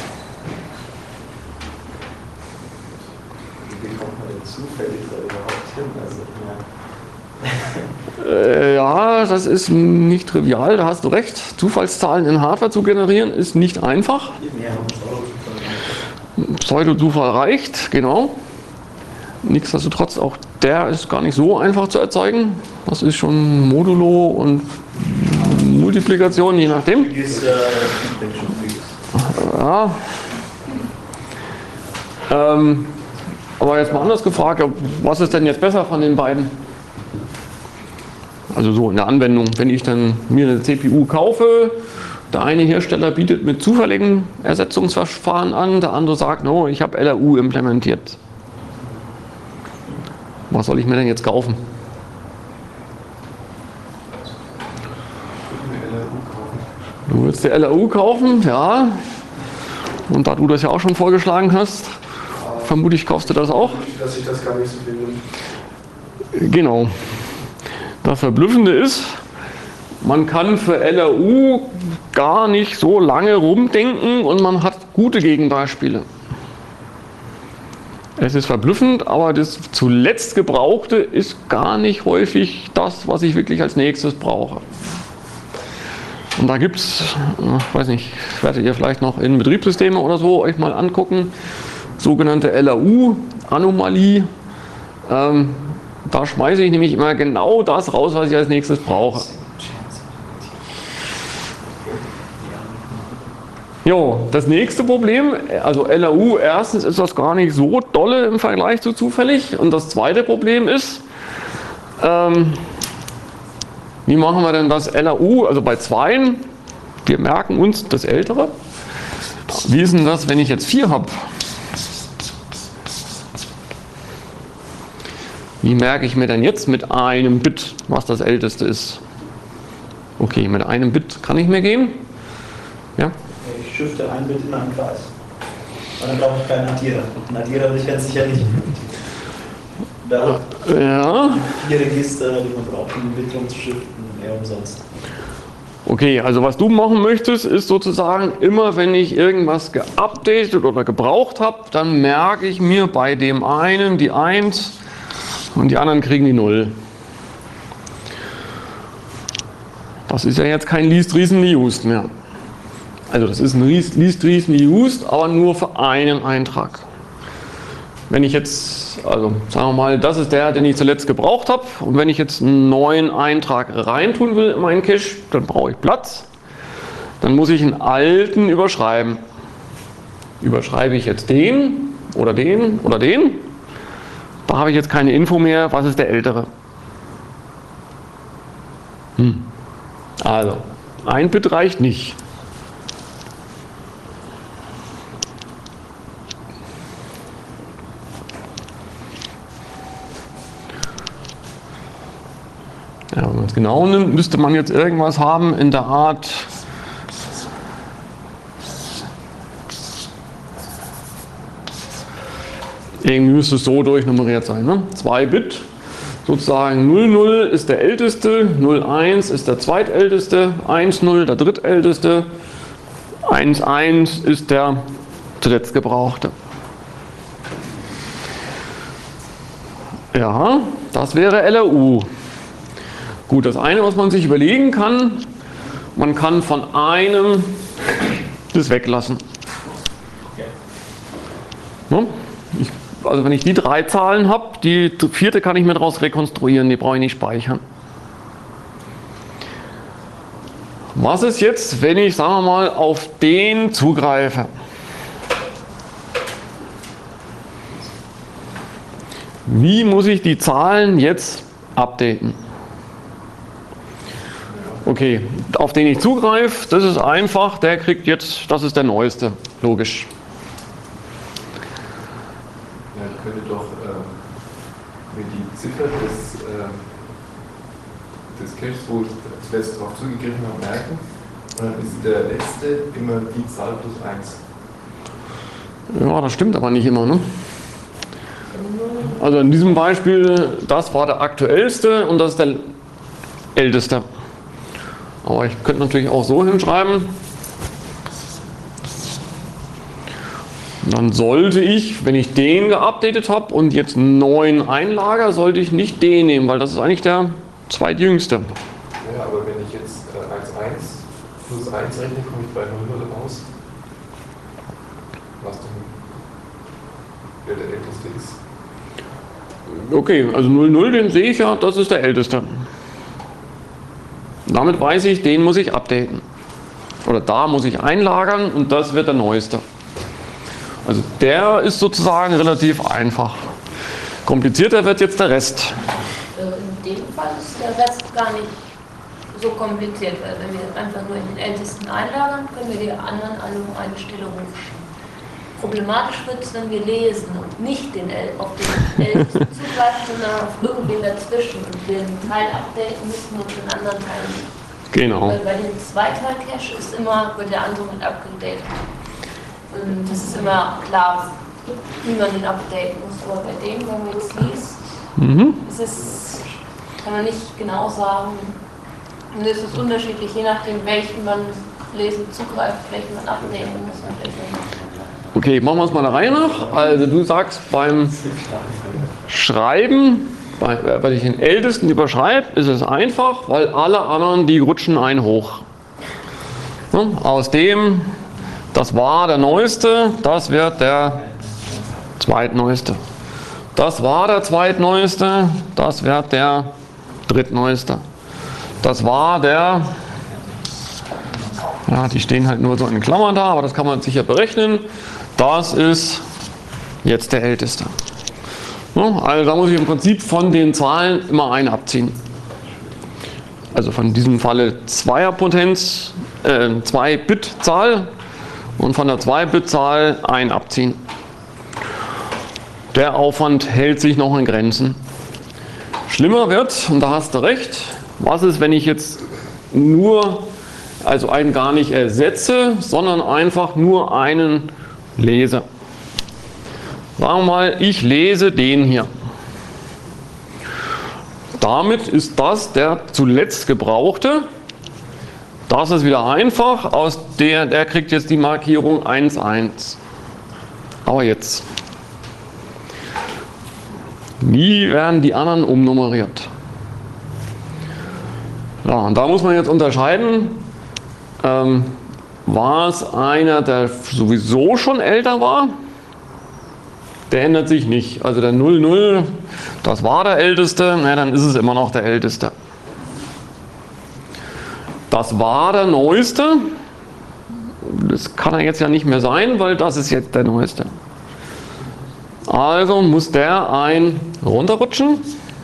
Wie kommt man denn zufällig da überhaupt hin? Also, ja. Äh, ja, das ist nicht trivial, da hast du recht. Zufallszahlen in Hardware zu generieren ist nicht einfach. Pseudozufall reicht, genau. Nichtsdestotrotz, auch der ist gar nicht so einfach zu erzeugen. Das ist schon Modulo und Multiplikation, je nachdem. Ja. Ähm, aber jetzt mal anders gefragt, was ist denn jetzt besser von den beiden? Also so in der Anwendung, wenn ich dann mir eine C P U kaufe, der eine Hersteller bietet mit zufälligen Ersetzungsverfahren an, der andere sagt, no, ich habe L R U implementiert. Was soll ich mir denn jetzt kaufen? Du willst die L R U kaufen, ja. Und da du das ja auch schon vorgeschlagen hast, vermute ich, kaufst du das auch. Dass ich das gar nicht so finde. Genau. Das Verblüffende ist, man kann für L R U gar nicht so lange rumdenken und man hat gute Gegenbeispiele. Es ist verblüffend, aber das zuletzt Gebrauchte ist gar nicht häufig das, was ich wirklich als nächstes brauche. Und da gibt es, ich weiß nicht, werdet ihr vielleicht noch in Betriebssysteme oder so euch mal angucken, sogenannte L R U-Anomalie. Ähm, da schmeiße ich nämlich immer genau das raus, was ich als nächstes brauche. Jo, das nächste Problem, also L R U, erstens ist das gar nicht so dolle im Vergleich zu zufällig. Und das zweite Problem ist, ähm, wie machen wir denn das L R U, also bei zweien, wir merken uns das Ältere. Wie ist denn das, wenn ich jetzt vier habe? Wie merke ich mir denn jetzt mit einem Bit, was das Älteste ist? Okay, mit einem Bit kann ich mir gehen. Ja? Ich shifte ein Bit in einen Kreis. Und dann brauche ich keinen Addierer. Und ein Addierer ich ganz sicher nicht. Da ja. vier Register, die man braucht, um Bit umzushiften, eher umsonst. Okay, also was du machen möchtest, ist sozusagen immer, wenn ich irgendwas geupdatet oder gebraucht habe, dann merke ich mir bei dem einen die eins und die anderen kriegen die null. Das ist ja jetzt kein least recently used mehr. Also das ist ein least recently used, aber nur für einen Eintrag. Wenn ich jetzt, also sagen wir mal, das ist der, den ich zuletzt gebraucht habe, und wenn ich jetzt einen neuen Eintrag reintun will in meinen Cache, dann brauche ich Platz. Dann muss ich einen alten überschreiben. Überschreibe ich jetzt den oder den oder den, da habe ich jetzt keine Info mehr, was ist der ältere. Hm. Also, ein Bit reicht nicht. Ja, wenn man es genau nimmt, müsste man jetzt irgendwas haben in der Art, irgendwie müsste es so durchnummeriert sein, ne? zwei Bit, sozusagen null null ist der älteste, null eins ist der zweitälteste, eins null der drittälteste, eins eins ist der zuletzt gebrauchte. Ja, das wäre L R U. Gut, das eine, was man sich überlegen kann, man kann von einem das weglassen. Ne? Ich, also wenn ich die drei Zahlen habe, die vierte kann ich mir daraus rekonstruieren, die brauche ich nicht speichern. Was ist jetzt, wenn ich, sagen wir mal, auf den zugreife? Wie muss ich die Zahlen jetzt updaten? Okay, auf den ich zugreife, das ist einfach, der kriegt jetzt, das ist der neueste, logisch. Ja, ich könnte doch ähm, mir die Ziffer des, ähm, des Caches, wo ich zuletzt darauf zugegriffen habe, merken. Und dann ist der letzte immer die Zahl plus eins. Ja, das stimmt aber nicht immer, ne? Also in diesem Beispiel, das war der aktuellste und das ist der älteste. Aber ich könnte natürlich auch so hinschreiben, Dann sollte ich, wenn ich den geupdatet habe und jetzt einen neuen einlager, sollte ich nicht den nehmen, weil das ist eigentlich der zweitjüngste. Ja, aber wenn ich jetzt äh, eins Komma eins plus eins rechne, komme ich bei null null raus. Was dann wer der älteste ist. Okay, also null null, den sehe ich ja, das ist der älteste. Damit weiß ich, den muss ich updaten. Oder da muss ich einlagern und das wird der neueste. Also der ist sozusagen relativ einfach. Komplizierter wird jetzt der Rest. In dem Fall ist der Rest gar nicht so kompliziert, weil wenn wir einfach nur in den ältesten einlagern, können wir die anderen alle um eine Stelle rumschieben. Problematisch wird es, wenn wir lesen und nicht den El auf den ältesten zugreifen, sondern auf irgendwen dazwischen und wir einen Teil updaten müssen und den anderen Teil nicht. Genau. Weil bei dem Zweiteil-Cache ist immer, wird der andere mit abgedatet. Und das ist immer klar, wie man den updaten muss. Aber bei dem, wenn man jetzt liest, Mhm. ist es, kann man nicht genau sagen. Und es ist unterschiedlich, je nachdem, welchen man lesen zugreift, welchen man updaten muss und welchen nicht. Okay, machen wir es mal der Reihe nach. Also du sagst beim Schreiben, bei, wenn ich den ältesten überschreibe, ist es einfach, weil alle anderen, die rutschen ein hoch. Ja, aus dem, das war der neueste, das wird der zweitneueste. Das war der zweitneueste, das wird der drittneueste. Das war der, ja, die stehen halt nur so in Klammern da, aber das kann man sicher berechnen. Das ist jetzt der älteste. Ja, also da muss ich im Prinzip von den Zahlen immer einen abziehen. Also von diesem Falle Zweierpotenz, äh, zwei Bit Zahl und von der zwei Bit Zahl ein abziehen. Der Aufwand hält sich noch in Grenzen. Schlimmer wird, und da hast du recht, was ist, wenn ich jetzt nur, also einen gar nicht ersetze, sondern einfach nur einen lese. Sagen wir mal, ich lese den hier. Damit ist das der zuletzt gebrauchte. Das ist wieder einfach, aus der, der kriegt jetzt die Markierung eins eins. Aber jetzt. Wie werden die anderen umnummeriert? Ja, und da muss man jetzt unterscheiden, ähm, war es einer, der sowieso schon älter war? Der ändert sich nicht. Also der null null, das war der älteste, na, dann ist es immer noch der älteste. Das war der neueste, das kann er jetzt ja nicht mehr sein, weil das ist jetzt der neueste. Also muss der ein runterrutschen.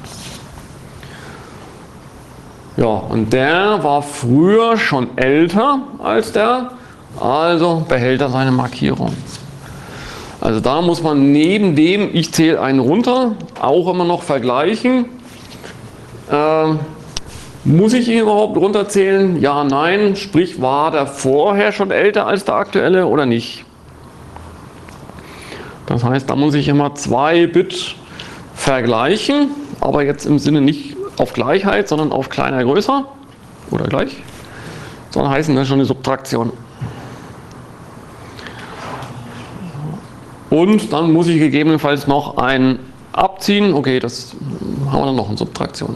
Ja, und der war früher schon älter als der, also behält er seine Markierung. Also da muss man neben dem, ich zähle einen runter, auch immer noch vergleichen. Ähm, muss ich ihn überhaupt runterzählen? Ja, nein. Sprich, war der vorher schon älter als der aktuelle oder nicht? Das heißt, da muss ich immer zwei Bit vergleichen, aber jetzt im Sinne nicht auf Gleichheit, sondern auf kleiner, größer oder gleich, sondern heißen das schon eine Subtraktion. Und dann muss ich gegebenenfalls noch ein abziehen. Okay, das haben wir dann noch in Subtraktion.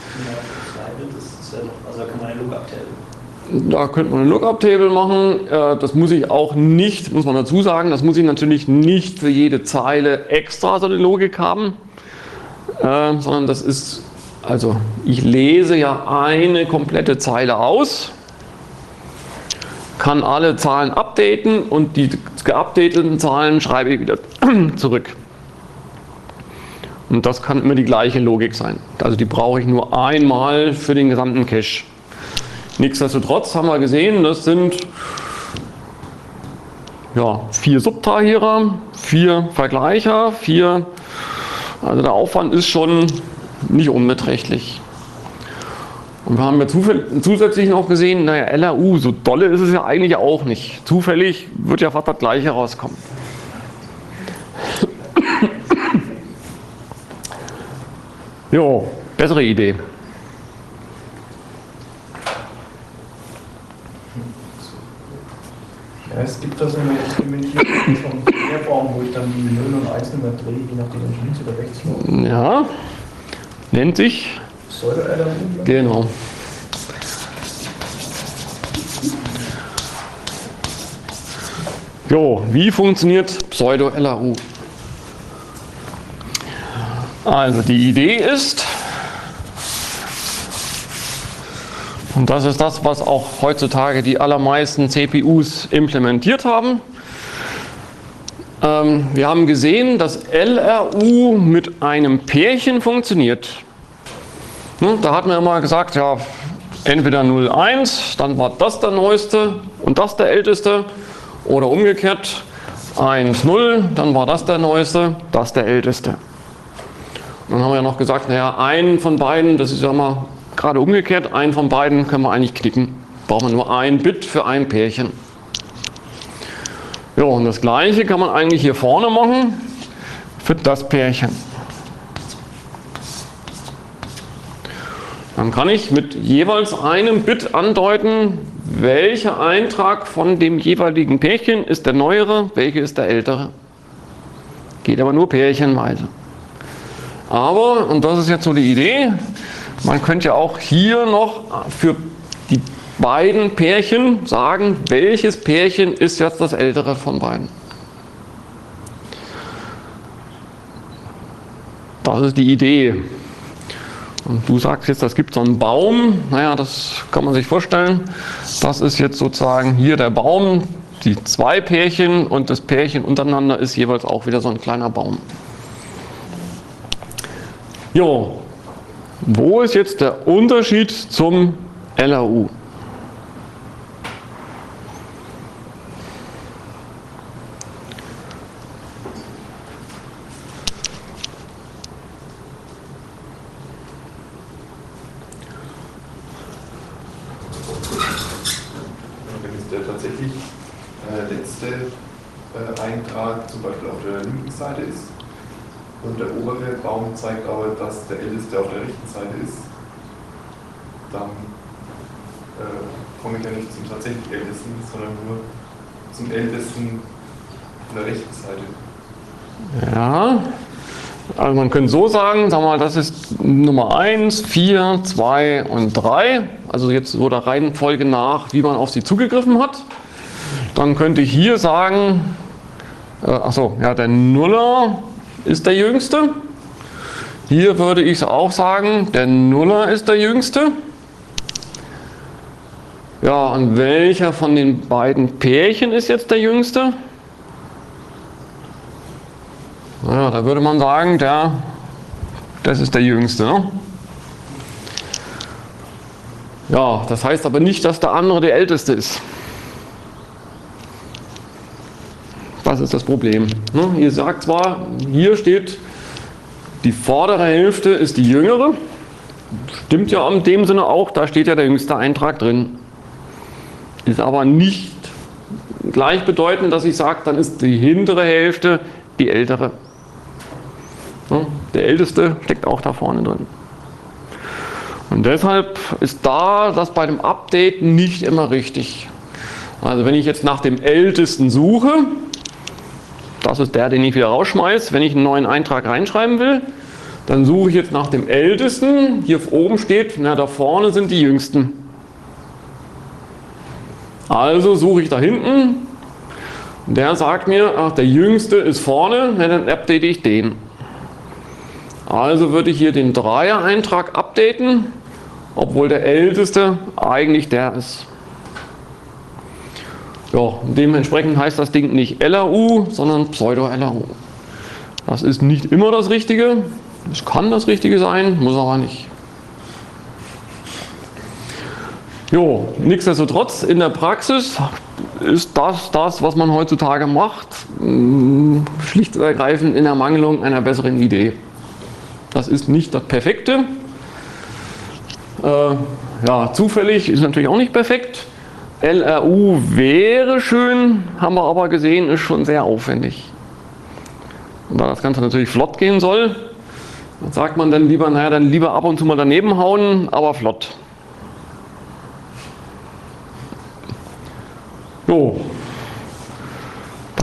Also kann man eine Lookup-Table. Da könnte man eine Lookup-Table machen. Das muss ich auch nicht, muss man dazu sagen, das muss ich natürlich nicht für jede Zeile extra so eine Logik haben, sondern das ist, also ich lese ja eine komplette Zeile aus, kann alle Zahlen updaten und die geupdateten Zahlen schreibe ich wieder zurück. Und das kann immer die gleiche Logik sein. Also die brauche ich nur einmal für den gesamten Cache. Nichtsdestotrotz haben wir gesehen, das sind ja, vier Subtrahierer, vier Vergleicher, vier, also der Aufwand ist schon nicht unbeträchtlich. Und wir haben ja zusätzlich noch gesehen, naja, L R U, so dolle ist es ja eigentlich auch nicht. Zufällig wird ja fast das Gleiche rauskommen. Jo, bessere Idee. Ja, es gibt da so eine Implementierung vom Querbaum, wo ich dann die null und eins Nummer drehe, je nachdem, ob ich links oder rechts laufe. Ja, nennt sich. Pseudo-L R U. Genau. Jo, wie funktioniert Pseudo-L R U? Also die Idee ist, und das ist das, was auch heutzutage die allermeisten C P Us implementiert haben. Ähm, wir haben gesehen, dass L R U mit einem Pärchen funktioniert. Ne, da hatten wir immer gesagt, ja, entweder null eins, dann war das der neueste und das der älteste, oder umgekehrt eins null, dann war das der neueste, das der älteste. Und dann haben wir ja noch gesagt, naja, einen von beiden, das ist ja mal gerade umgekehrt, einen von beiden können wir eigentlich knicken. Brauchen wir nur ein Bit für ein Pärchen. Ja, und das gleiche kann man eigentlich hier vorne machen für das Pärchen. Dann kann ich mit jeweils einem Bit andeuten, welcher Eintrag von dem jeweiligen Pärchen ist der neuere, welcher ist der ältere. Geht aber nur pärchenweise. Aber, und das ist jetzt so die Idee, man könnte ja auch hier noch für die beiden Pärchen sagen, welches Pärchen ist jetzt das ältere von beiden. Das ist die Idee. Und du sagst jetzt, das gibt so einen Baum. Naja, das kann man sich vorstellen. Das ist jetzt sozusagen hier der Baum, die zwei Pärchen und das Pärchen untereinander ist jeweils auch wieder so ein kleiner Baum. Jo, wo ist jetzt der Unterschied zum L R U? Wenn es der tatsächlich äh, letzte äh, Eintrag zum Beispiel auf der linken Seite ist und der obere Baum zeigt aber, dass der älteste auf der rechten Seite ist, dann äh, komme ich ja nicht zum tatsächlich ältesten, sondern nur zum ältesten von der rechten Seite. Ja, also man könnte so sagen, sagen wir mal, das ist Nummer eins, vier, zwei und drei, also jetzt so der Reihenfolge nach, wie man auf sie zugegriffen hat. Dann könnte ich hier sagen, äh, achso, ja, der Nuller ist der jüngste. Hier würde ich auch sagen, der Nuller ist der jüngste. Ja, und welcher von den beiden Pärchen ist jetzt der jüngste? Naja, da würde man sagen, der, das ist der jüngste. Ne? Ja, das heißt aber nicht, dass der andere der älteste ist. Das ist das Problem. Ne? Ihr sagt zwar, hier steht, die vordere Hälfte ist die jüngere. Stimmt ja in dem Sinne auch, da steht ja der jüngste Eintrag drin. Ist aber nicht gleichbedeutend, dass ich sage, dann ist die hintere Hälfte die ältere. Ne? Der älteste steckt auch da vorne drin. Und deshalb ist da das bei dem Update nicht immer richtig. Also wenn ich jetzt nach dem ältesten suche, das ist der, den ich wieder rausschmeiße, wenn ich einen neuen Eintrag reinschreiben will, dann suche ich jetzt nach dem ältesten. Hier oben steht, na, da vorne sind die jüngsten. Also suche ich da hinten. Der sagt mir, ach, der jüngste ist vorne, na, dann update ich den. Also würde ich hier den Dreier-Eintrag updaten, obwohl der älteste eigentlich der ist. Ja, dementsprechend heißt das Ding nicht L R U, sondern Pseudo-L R U. Das ist nicht immer das Richtige. Es kann das Richtige sein, muss aber nicht. Jo, nichtsdestotrotz, in der Praxis ist das das, was man heutzutage macht, schlicht und ergreifend in Ermangelung einer besseren Idee. Das ist nicht das Perfekte. Äh, ja, zufällig ist natürlich auch nicht perfekt. L R U wäre schön, haben wir aber gesehen, ist schon sehr aufwendig. Und da das Ganze natürlich flott gehen soll, dann sagt man dann lieber, naja, dann lieber ab und zu mal daneben hauen, aber flott. Jo,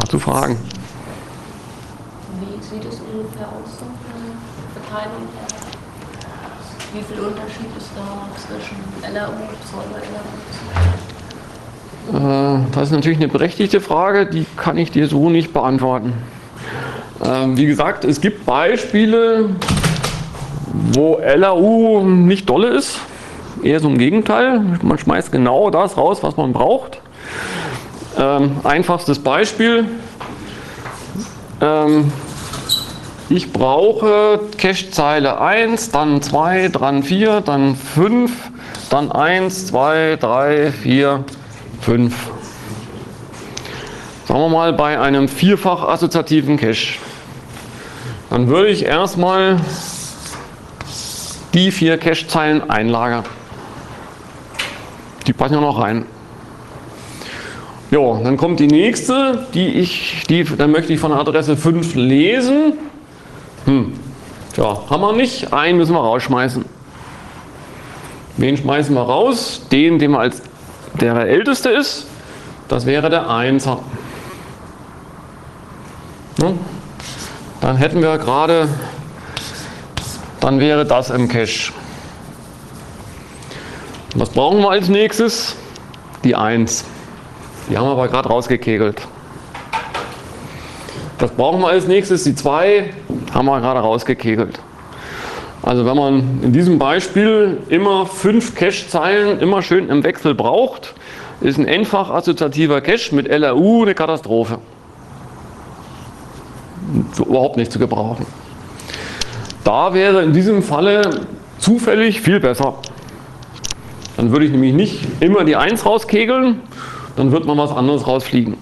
dazu Fragen? Wie sieht es ungefähr aus, so eine Verteilung her? Wie viel Unterschied ist da zwischen L R U, Pseudo-L R U? Äh, das ist natürlich eine berechtigte Frage, die kann ich dir so nicht beantworten. Ähm, wie gesagt, es gibt Beispiele, wo L R U nicht dolle ist, eher so im Gegenteil. Man schmeißt genau das raus, was man braucht. Ähm, einfachstes Beispiel. Ähm, ich brauche Cache-Zeile eins, dann zwei, dann vier, dann fünf, dann eins, zwei, drei, vier, fünf. Sagen wir mal bei einem vierfach assoziativen Cache. Dann würde ich erstmal die vier Cache-Zeilen einlagern. Die passen ja noch rein. Jo, dann kommt die nächste, die ich, die, dann möchte ich von der Adresse fünf lesen. Hm. Ja, haben wir nicht. Einen müssen wir rausschmeißen. Wen schmeißen wir raus? Den, den wir als der, der älteste ist. Das wäre der Einser. Ja. Dann hätten wir gerade, dann wäre das im Cache. Was brauchen wir als nächstes? Die eins. Die haben wir aber gerade rausgekegelt. Was brauchen wir als nächstes? Die zwei haben wir gerade rausgekegelt. Also wenn man in diesem Beispiel immer fünf Cache-Zeilen immer schön im Wechsel braucht, ist ein n-fach assoziativer Cache mit L R U eine Katastrophe. So überhaupt nicht zu gebrauchen. Da wäre in diesem Falle zufällig viel besser. Dann würde ich nämlich nicht immer die eins rauskegeln, dann wird mal was anderes rausfliegen.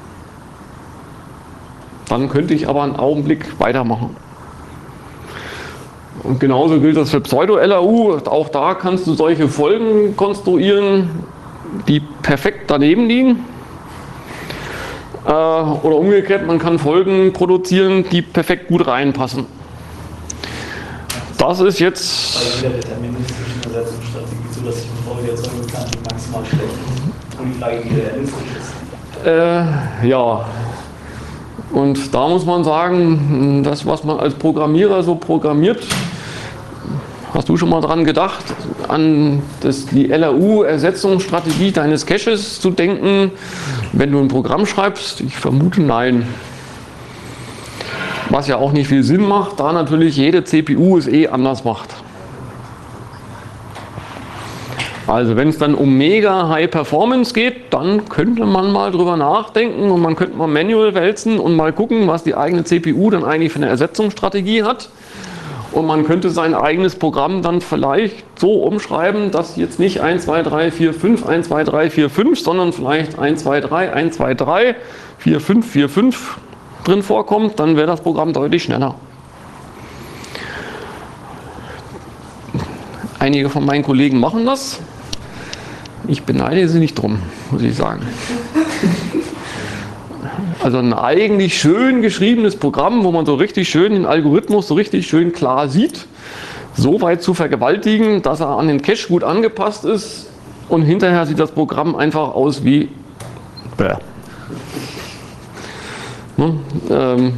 Dann könnte ich aber einen Augenblick weitermachen. Und genauso gilt das für Pseudo-L R U. Auch da kannst du solche Folgen konstruieren, die perfekt daneben liegen. Äh, oder umgekehrt, man kann Folgen produzieren, die perfekt gut reinpassen. Das ist jetzt... Bei jeder deterministischen Ersetzungsstrategie, so dass ich eine Folge erzeugen kann, die maximal schlecht ist und die Frage, die realistisch ist. Äh, ja. Und da muss man sagen, das, was man als Programmierer so programmiert, hast du schon mal dran gedacht, an das, die L R U-Ersetzungsstrategie deines Caches zu denken, wenn du ein Programm schreibst? Ich vermute nein. Was ja auch nicht viel Sinn macht, da natürlich jede C P U es eh anders macht. Also wenn es dann um mega High Performance geht, dann könnte man mal drüber nachdenken und man könnte mal manual wälzen und mal gucken, was die eigene C P U dann eigentlich für eine Ersetzungsstrategie hat. Und man könnte sein eigenes Programm dann vielleicht so umschreiben, dass jetzt nicht eins, zwei, drei, vier, fünf, eins, zwei, drei, vier, fünf, sondern vielleicht eins, zwei, drei, eins, zwei, drei, vier, fünf, vier, fünf drin vorkommt, dann wäre das Programm deutlich schneller. Einige von meinen Kollegen machen das. Ich beneide sie nicht drum, muss ich sagen. Also ein eigentlich schön geschriebenes Programm, wo man so richtig schön den Algorithmus so richtig schön klar sieht, so weit zu vergewaltigen, dass er an den Cache gut angepasst ist und hinterher sieht das Programm einfach aus wie bäh. Ne? Ähm,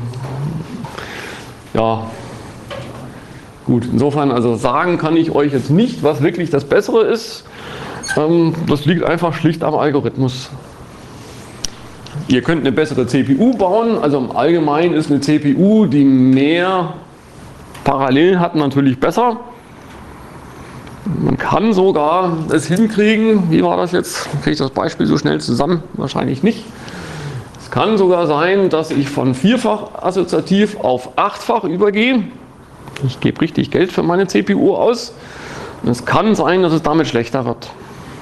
ja, gut, insofern, also sagen kann ich euch jetzt nicht, was wirklich das Bessere ist. Ähm, das liegt einfach schlicht am Algorithmus. Ihr könnt eine bessere C P U bauen, also im Allgemeinen ist eine C P U, die mehr Parallelen hat, natürlich besser. Man kann sogar es hinkriegen, wie war das jetzt, kriege ich das Beispiel so schnell zusammen? Wahrscheinlich nicht. Es kann sogar sein, dass ich von vierfach assoziativ auf achtfach übergehe. Ich gebe richtig Geld für meine C P U aus. Und es kann sein, dass es damit schlechter wird.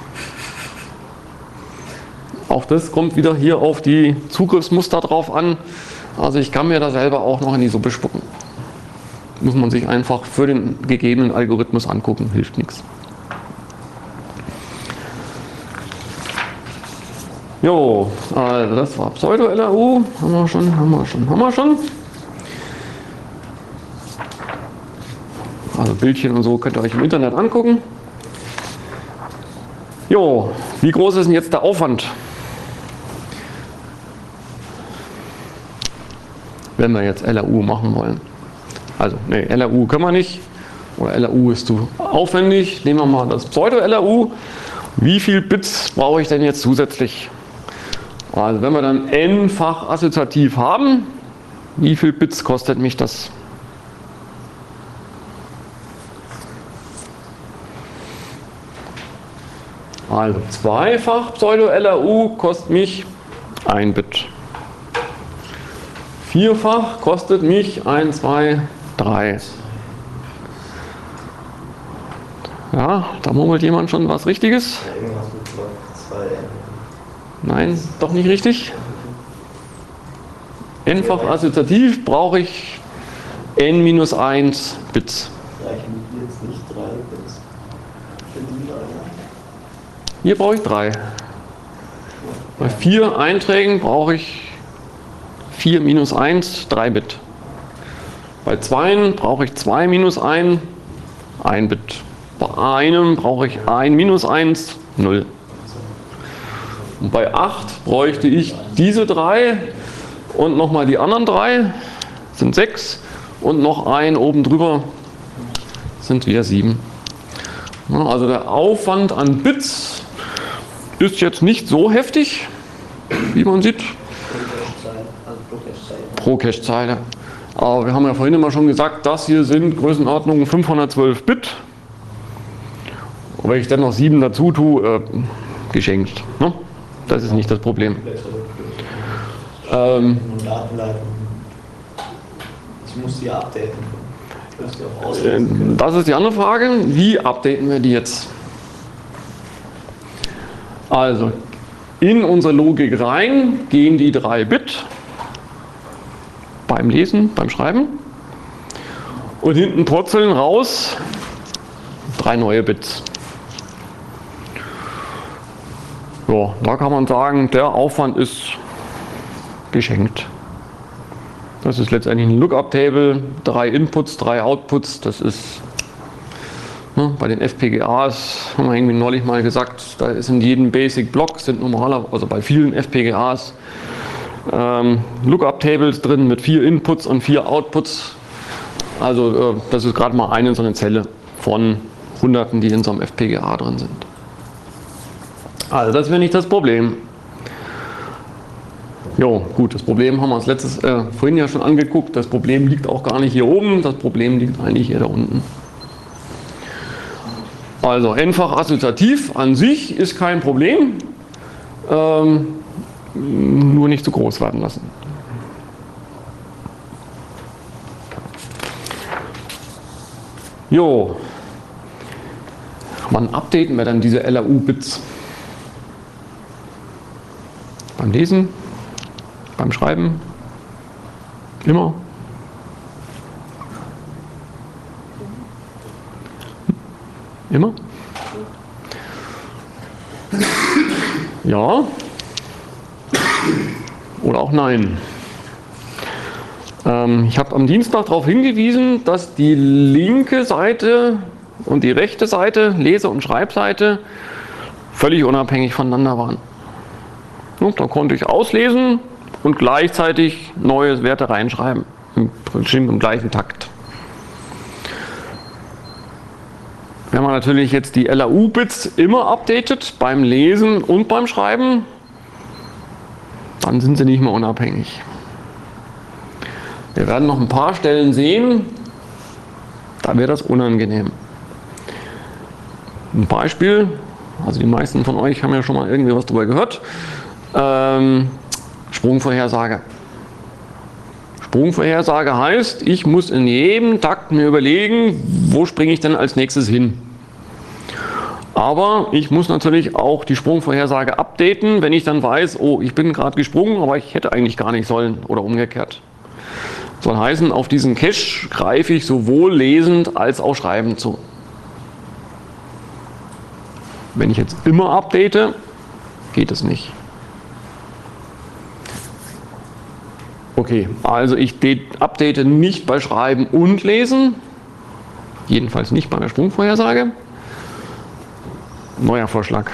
Auch das kommt wieder hier auf die Zugriffsmuster drauf an. Also ich kann mir da selber auch noch in die Suppe spucken. Muss man sich einfach für den gegebenen Algorithmus angucken, hilft nichts. Jo, also das war Pseudo-L R U. Haben wir schon, haben wir schon, haben wir schon. Also Bildchen und so könnt ihr euch im Internet angucken. Jo, wie groß ist denn jetzt der Aufwand? wenn wir jetzt L R U machen wollen. Also, ne, L R U können wir nicht, oder L R U ist zu aufwendig. Nehmen wir mal das Pseudo-L R U. Wie viel Bits brauche ich denn jetzt zusätzlich? Also, wenn wir dann n-fach assoziativ haben, wie viel Bits kostet mich das? Also, zweifach Pseudo-L R U kostet mich ein Bit. Vierfach kostet mich eins, zwei, drei. Ja, da murmelt jemand schon was Richtiges. Irgendwas mit Block zwei. Nein, doch nicht richtig. N-fach assoziativ brauche ich n minus eins Bits. Reichen jetzt nicht drei Bits für die Leute? Hier brauche ich drei. Bei vier Einträgen brauche ich vier minus eins, drei Bit. Bei zweien brauche ich zwei minus eins, ein Bit. Bei einem brauche ich eins minus eins, null. Und bei acht bräuchte ich diese drei und nochmal die anderen drei, sind sechs, und noch ein oben drüber sind wieder sieben. Also der Aufwand an Bits ist jetzt nicht so heftig, wie man sieht. Pro Cache-Zeile. Aber wir haben ja vorhin immer schon gesagt, das hier sind Größenordnungen fünfhundertzwölf Bit. Und wenn ich dann noch sieben dazu tue, äh, geschenkt. Ne? Das ist nicht das Problem. Ähm, ich muss die updaten. Ich muss die auch auslesen können. Das ist die andere Frage. Wie updaten wir die jetzt? Also, in unsere Logik rein gehen die drei Bit. Beim Lesen, beim Schreiben. Und hinten purzeln raus drei neue Bits. Ja, da kann man sagen, der Aufwand ist geschenkt. Das ist letztendlich ein Lookup-Table, drei Inputs, drei Outputs. Das ist ne, bei den F P G As, haben wir irgendwie neulich mal gesagt, da ist in jedem Basic-Block, sind normalerweise, also bei vielen F P G As, ähm, Lookup-Tables drin mit vier Inputs und vier Outputs. Also äh, das ist gerade mal eine so eine Zelle von Hunderten, die in so einem F P G A drin sind. Also das wäre nicht das Problem. Jo, gut, das Problem haben wir uns letztes, äh, vorhin ja schon angeguckt. Das Problem liegt auch gar nicht hier oben, das Problem liegt eigentlich hier da unten. Also n-fach assoziativ an sich ist kein Problem, ähm, nur nicht zu groß werden lassen. Jo, wann updaten wir dann diese L R U-Bits? Beim Lesen? Beim Schreiben? Immer? Immer? Ja? Oder auch nein? Ähm, ich habe am Dienstag darauf hingewiesen, dass die linke Seite und die rechte Seite, Lese- und Schreibseite, völlig unabhängig voneinander waren. Und da konnte ich auslesen und gleichzeitig neue Werte reinschreiben, im Prinzip im gleichen Takt. Wenn man natürlich jetzt die L R U-Bits immer updatet, beim Lesen und beim Schreiben, dann sind sie nicht mehr unabhängig. Wir werden noch ein paar Stellen sehen, da wird das unangenehm. Ein Beispiel, also die meisten von euch haben ja schon mal irgendwie was darüber gehört. Ähm, Sprungvorhersage. Sprungvorhersage heißt, ich muss in jedem Takt mir überlegen, wo springe ich denn als nächstes hin. Aber ich muss natürlich auch die Sprungvorhersage updaten, wenn ich dann weiß, oh, ich bin gerade gesprungen, aber ich hätte eigentlich gar nicht sollen oder umgekehrt. Soll heißen, auf diesen Cache greife ich sowohl lesend als auch schreibend zu. Wenn ich jetzt immer update, geht es nicht. Okay, also ich update nicht bei Schreiben und Lesen, jedenfalls nicht bei der Sprungvorhersage. Neuer Vorschlag.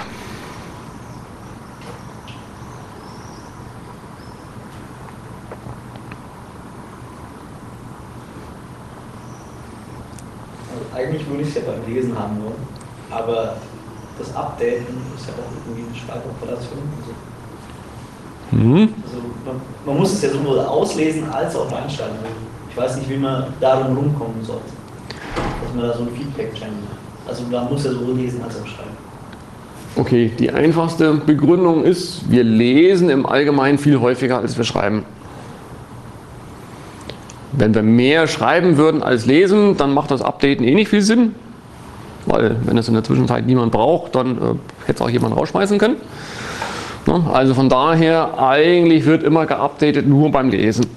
eigentlich würde ich es ja beim Lesen haben wollen, aber das Updaten ist ja auch irgendwie eine Schreiboperation. Also, Mhm. also man, man muss es ja sowohl auslesen als auch reinschreiben. Ich weiß nicht, wie man darum rumkommen sollte, dass man da so ein Feedback-Channel hat. Also man muss ja sowohl lesen als auch schreiben. Okay, die einfachste Begründung ist, wir lesen im Allgemeinen viel häufiger, als wir schreiben. Wenn wir mehr schreiben würden als lesen, dann macht das Updaten eh nicht viel Sinn. Weil wenn es in der Zwischenzeit niemand braucht, dann äh, hätte es auch jemand rausschmeißen können. Ne? Also von daher, eigentlich wird immer geupdatet nur beim Lesen.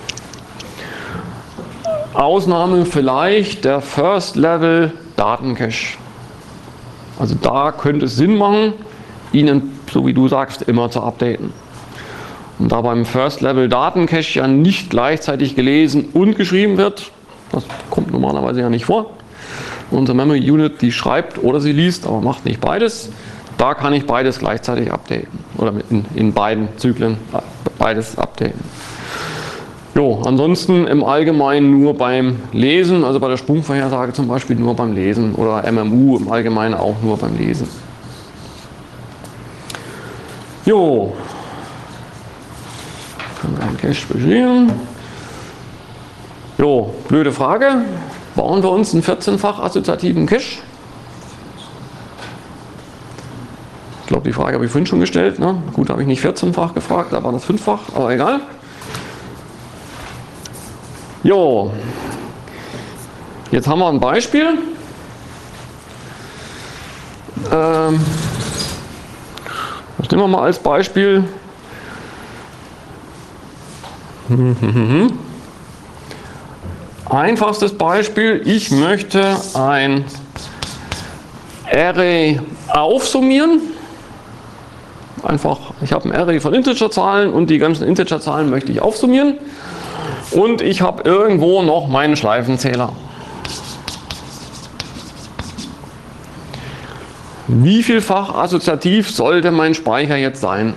Ausnahme vielleicht der First Level Datencache. Also da könnte es Sinn machen, Ihnen, so wie du sagst, immer zu updaten. Und da beim First Level Datencache ja nicht gleichzeitig gelesen und geschrieben wird, das kommt normalerweise ja nicht vor. Unsere Memory Unit, die schreibt oder sie liest, aber macht nicht beides. Da kann ich beides gleichzeitig updaten oder in, in beiden Zyklen beides updaten. Jo, ansonsten im Allgemeinen nur beim Lesen, also bei der Sprungvorhersage zum Beispiel nur beim Lesen oder M M U im Allgemeinen auch nur beim Lesen. Jo, können wir einen Cache beschreiben. Jo, blöde Frage. Bauen wir uns einen vierzehnfach assoziativen Cache? Ich glaube, die Frage habe ich vorhin schon gestellt. Ne? Gut, habe ich nicht vierzehnfach gefragt, da war das fünffach, aber egal. Jo, jetzt haben wir ein Beispiel. Ähm, das nehmen wir mal als Beispiel. Einfachstes Beispiel, ich möchte ein Array aufsummieren. Einfach, ich habe ein Array von Integerzahlen und die ganzen Integerzahlen möchte ich aufsummieren. Und ich habe irgendwo noch meinen Schleifenzähler. Wie vielfach assoziativ sollte mein Speicher jetzt sein?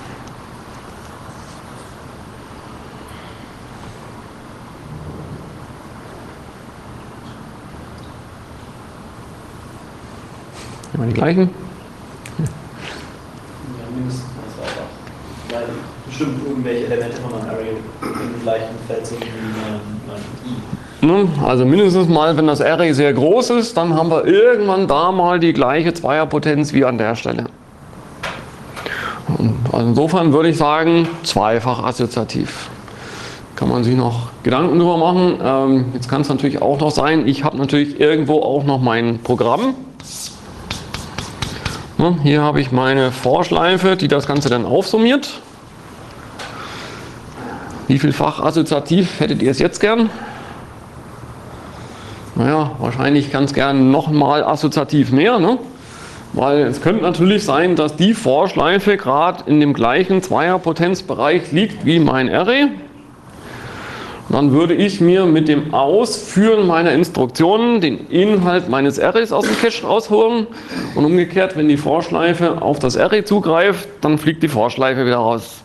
Immer die gleichen. Ja, mindestens zweifach. Weil bestimmt irgendwelche Elemente von einem Array im gleichen Feld sind wie ein I. Also mindestens mal, wenn das Array sehr groß ist, dann haben wir irgendwann da mal die gleiche Zweierpotenz wie an der Stelle. Und also insofern würde ich sagen, zweifach assoziativ. Kann man sich noch Gedanken drüber machen. Ähm, jetzt kann es natürlich auch noch sein, ich habe natürlich irgendwo auch noch mein Programm. Ja, hier habe ich meine Vorschleife, die das Ganze dann aufsummiert. Wie vielfach assoziativ hättet ihr es jetzt gern? Naja, wahrscheinlich ganz gern nochmal assoziativ mehr, ne? Weil es könnte natürlich sein, dass die Vorschleife gerade in dem gleichen Zweierpotenzbereich liegt wie mein Array. Dann würde ich mir mit dem Ausführen meiner Instruktionen den Inhalt meines Arrays aus dem Cache rausholen und umgekehrt, wenn die Vorschleife auf das Array zugreift, dann fliegt die Vorschleife wieder raus.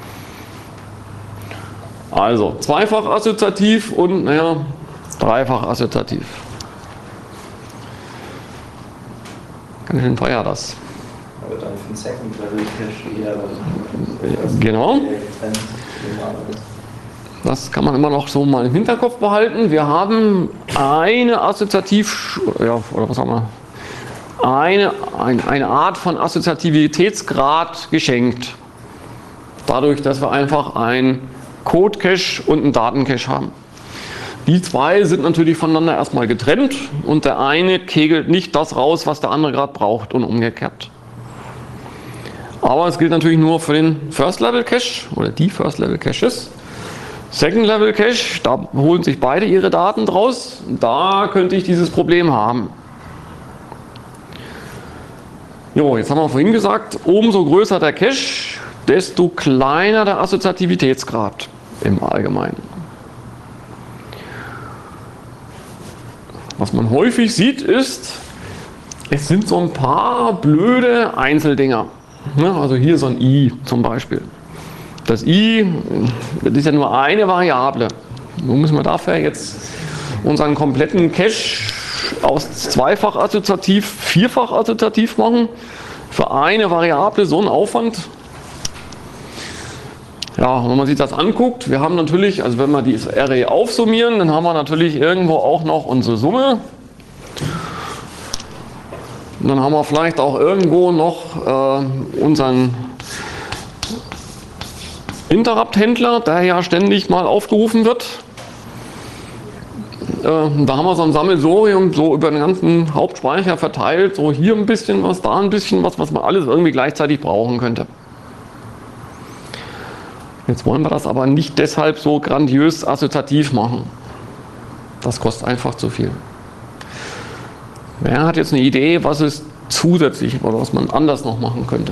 Also zweifach assoziativ und naja, dreifach assoziativ. Ganz schön teuer das. Aber dann für den Second Level Cache eher, weil genau. Das kann man immer noch so mal im Hinterkopf behalten. Wir haben eine Assoziativ, ja, oder was haben wir? Eine, ein, eine Art von Assoziativitätsgrad geschenkt. Dadurch, dass wir einfach ein Code-Cache und einen Daten-Cache haben. Die zwei sind natürlich voneinander erstmal getrennt und der eine kegelt nicht das raus, was der andere gerade braucht und umgekehrt. Aber es gilt natürlich nur für den First-Level-Cache oder die First-Level-Caches. Second-Level-Cache, da holen sich beide ihre Daten draus. Da könnte ich dieses Problem haben. Jo, jetzt haben wir vorhin gesagt, umso größer der Cache, desto kleiner der Assoziativitätsgrad im Allgemeinen. Was man häufig sieht ist, es sind so ein paar blöde Einzeldinger. Also hier so ein I zum Beispiel. Das I, das ist ja nur eine Variable. Nun müssen wir dafür jetzt unseren kompletten Cache aus zweifach assoziativ vierfach assoziativ machen. Für eine Variable so ein Aufwand. Ja, wenn man sich das anguckt, wir haben natürlich, also wenn wir dieses Array aufsummieren, dann haben wir natürlich irgendwo auch noch unsere Summe. Und dann haben wir vielleicht auch irgendwo noch äh, unseren Interrupt-Händler, der ja ständig mal aufgerufen wird. Äh, da haben wir so ein Sammelsurium so über den ganzen Hauptspeicher verteilt, so hier ein bisschen was, da ein bisschen was, was man alles irgendwie gleichzeitig brauchen könnte. Jetzt wollen wir das aber nicht deshalb so grandios assoziativ machen. Das kostet einfach zu viel. Wer hat jetzt eine Idee, was es zusätzlich oder was man anders noch machen könnte?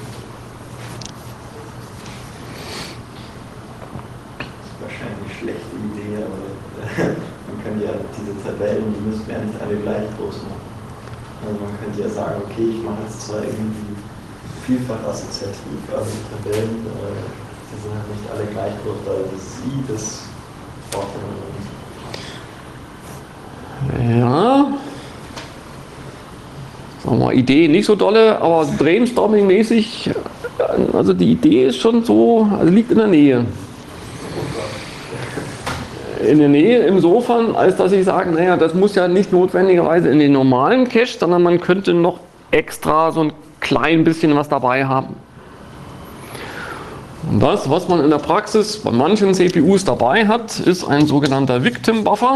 Wahrscheinlich eine schlechte Idee, aber man könnte ja diese Tabellen, die müssen wir ja nicht alle gleich groß machen. Also man könnte ja sagen, okay, ich mache jetzt zwar irgendwie vielfach assoziativ, aber die Tabellen, äh, die sind halt nicht alle gleich groß, weil das I, das braucht man nicht. Ja. Sagen wir mal, Idee nicht so dolle, aber brainstorming-mäßig, also die Idee ist schon so, also liegt in der Nähe. In der Nähe insofern, als dass ich sage, naja, das muss ja nicht notwendigerweise in den normalen Cache, sondern man könnte noch extra so ein klein bisschen was dabei haben. Und das, was man in der Praxis bei manchen C P Us dabei hat, ist ein sogenannter Victim Buffer.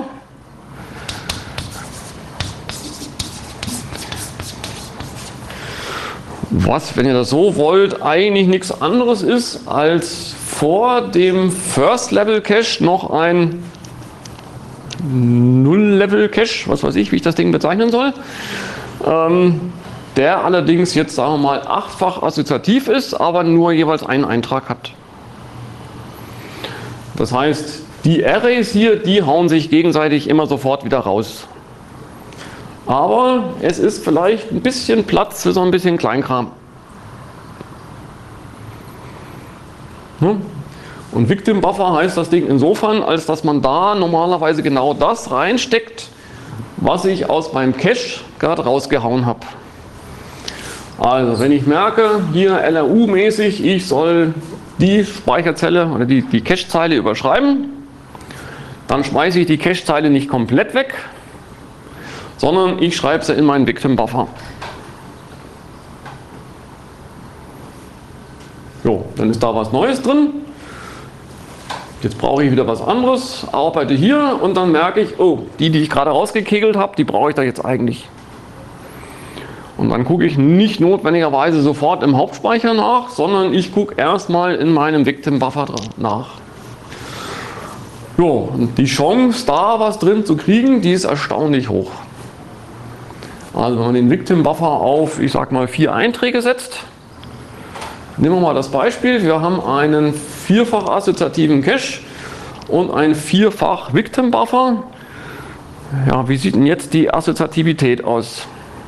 Was, wenn ihr das so wollt, eigentlich nichts anderes ist, als vor dem First Level Cache noch ein Null Level Cache, was weiß ich, wie ich das Ding bezeichnen soll, ähm, der allerdings jetzt, sagen wir mal, achtfach assoziativ ist, aber nur jeweils einen Eintrag hat. Das heißt, die Arrays hier, die hauen sich gegenseitig immer sofort wieder raus. Aber es ist vielleicht ein bisschen Platz für so ein bisschen Kleinkram. Und Victim Buffer heißt das Ding insofern, als dass man da normalerweise genau das reinsteckt, was ich aus meinem Cache gerade rausgehauen habe. Also wenn ich merke, hier L R U-mäßig, ich soll die Speicherzelle oder die, die Cache-Zeile überschreiben, dann schmeiße ich die Cache-Zeile nicht komplett weg, sondern ich schreibe sie in meinen Victim Buffer. Jo, dann ist da was Neues drin. Jetzt brauche ich wieder was anderes, arbeite hier und dann merke ich, oh, die, die ich gerade rausgekegelt habe, die brauche ich da jetzt eigentlich. Und dann gucke ich nicht notwendigerweise sofort im Hauptspeicher nach, sondern ich gucke erstmal in meinem Victim Buffer nach. Jo, und die Chance, da was drin zu kriegen, die ist erstaunlich hoch. Also wenn man den Victim Buffer auf, ich sag mal, vier Einträge setzt, nehmen wir mal das Beispiel, wir haben einen vierfach assoziativen Cache und einen vierfach Victim Buffer. Ja, wie sieht denn jetzt die Assoziativität aus?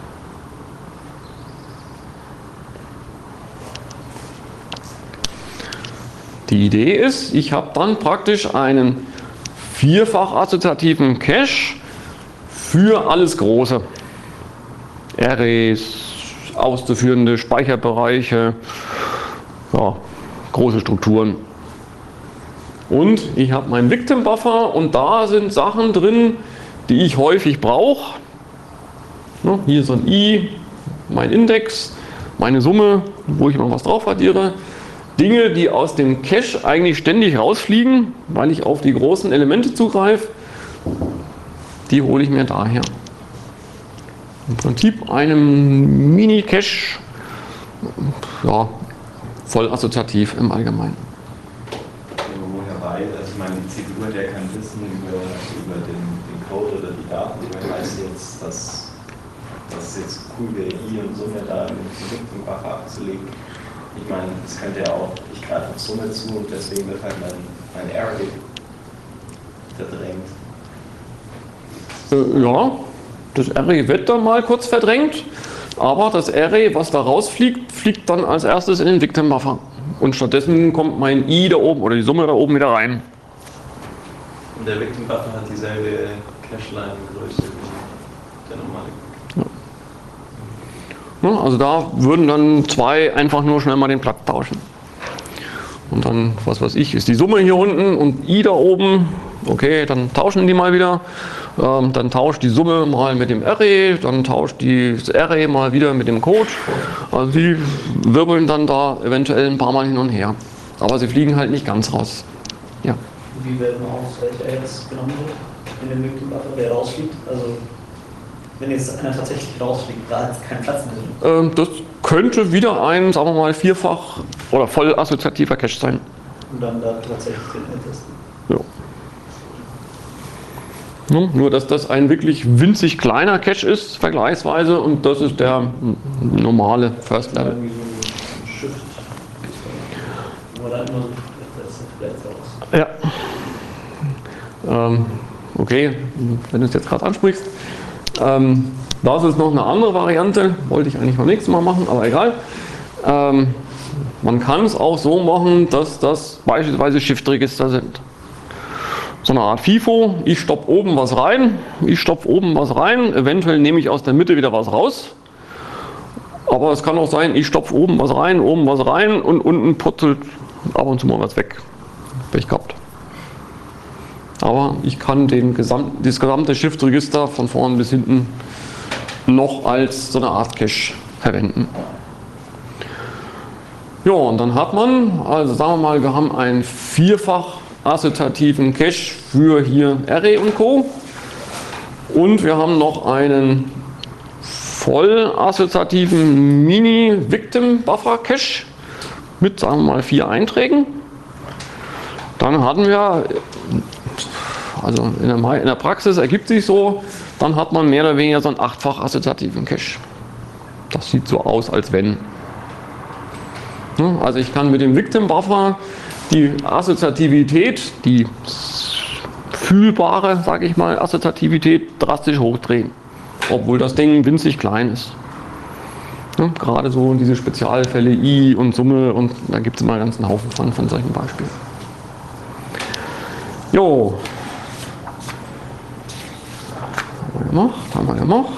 Die Idee ist, ich habe dann praktisch einen vierfach assoziativen Cache für alles Große. Arrays, auszuführende Speicherbereiche, ja, große Strukturen. Und ich habe meinen Victim Buffer und da sind Sachen drin, die ich häufig brauche. Ne, hier so ein I, mein Index, meine Summe, wo ich immer was drauf addiere. Dinge, die aus dem Cache eigentlich ständig rausfliegen, weil ich auf die großen Elemente zugreife, die hole ich mir daher. Im Prinzip einem Mini-Cache, ja, voll assoziativ im Allgemeinen. Woher weiß, also ich meine, die C P U, der kann wissen über, über den, den Code oder die Daten, die weiß jetzt, dass das jetzt cool wäre, I und Summe da im Victim Buffer abzulegen. Ich meine, das könnte ja auch, ich greife auf Summe zu und deswegen wird halt mein, mein Array verdrängt. Äh, ja, das Array wird dann mal kurz verdrängt, aber das Array, was da rausfliegt, fliegt dann als erstes in den Victim Buffer. Und stattdessen kommt mein I da oben oder die Summe da oben wieder rein. Und der Victim Buffer hat dieselbe Cache-Line-Größe. der normale. Ja, also da würden dann zwei einfach nur schnell mal den Plug tauschen. Und dann, was weiß ich, ist die Summe hier unten und I da oben. Okay, dann tauschen die mal wieder. Ähm, dann tauscht die Summe mal mit dem Array, dann tauscht die, das Array mal wieder mit dem Code. Also die wirbeln dann da eventuell ein paar Mal hin und her. Aber sie fliegen halt nicht ganz raus. Ja. Wie wählt man aus, welcher jetzt genommen wird in dem Victim Buffer, der rausfliegt? Also wenn jetzt einer tatsächlich rausfliegt, da ist kein Platz mehr. Ähm, das könnte wieder ein, sagen wir mal, vierfach oder voll assoziativer Cache sein. Und dann da tatsächlich den testen. Ja. Ja, nur, dass das ein wirklich winzig kleiner Cache ist, vergleichsweise, und das ist der normale First Level. Irgendwie so ein Shift. Aber dann immer so, das ist vielleicht raus. Ja. Ähm, okay, wenn du es jetzt gerade ansprichst. Ähm, das ist noch eine andere Variante, wollte ich eigentlich beim nächsten Mal machen, aber egal. Ähm, man kann es auch so machen, dass das beispielsweise Shift-Register sind. So eine Art FIFO, ich stopfe oben was rein, ich stopfe oben was rein, eventuell nehme ich aus der Mitte wieder was raus. Aber es kann auch sein, ich stopfe oben was rein, oben was rein und unten putzelt ab und zu mal was weg. Pech gehabt. Aber ich kann den Gesamt, das gesamte Shift-Register von vorn bis hinten noch als so eine Art Cache verwenden. Ja, und dann hat man, also sagen wir mal, wir haben einen vierfach assoziativen Cache für hier Array und Co. Und wir haben noch einen voll assoziativen Mini-Victim-Buffer-Cache mit, sagen wir mal, vier Einträgen. Dann hatten wir, also in der, in der Praxis ergibt sich so, dann hat man mehr oder weniger so einen achtfach assoziativen Cache. Das sieht so aus, als wenn. Also ich kann mit dem Victim Buffer die Assoziativität, die fühlbare, sage ich mal, Assoziativität drastisch hochdrehen, obwohl das Ding winzig klein ist. Ja, gerade so diese Spezialfälle I und Summe, und da gibt es immer einen ganzen Haufen von, von solchen Beispielen. Jo. Haben wir gemacht, haben wir gemacht.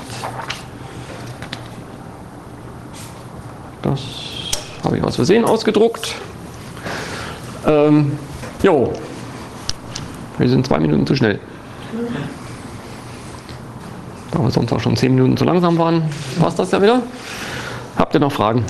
Das habe ich aus Versehen ausgedruckt. Ähm, jo. Wir sind zwei Minuten zu schnell. Da wir sonst auch schon zehn Minuten zu langsam waren, war es das ja wieder. Habt ihr noch Fragen?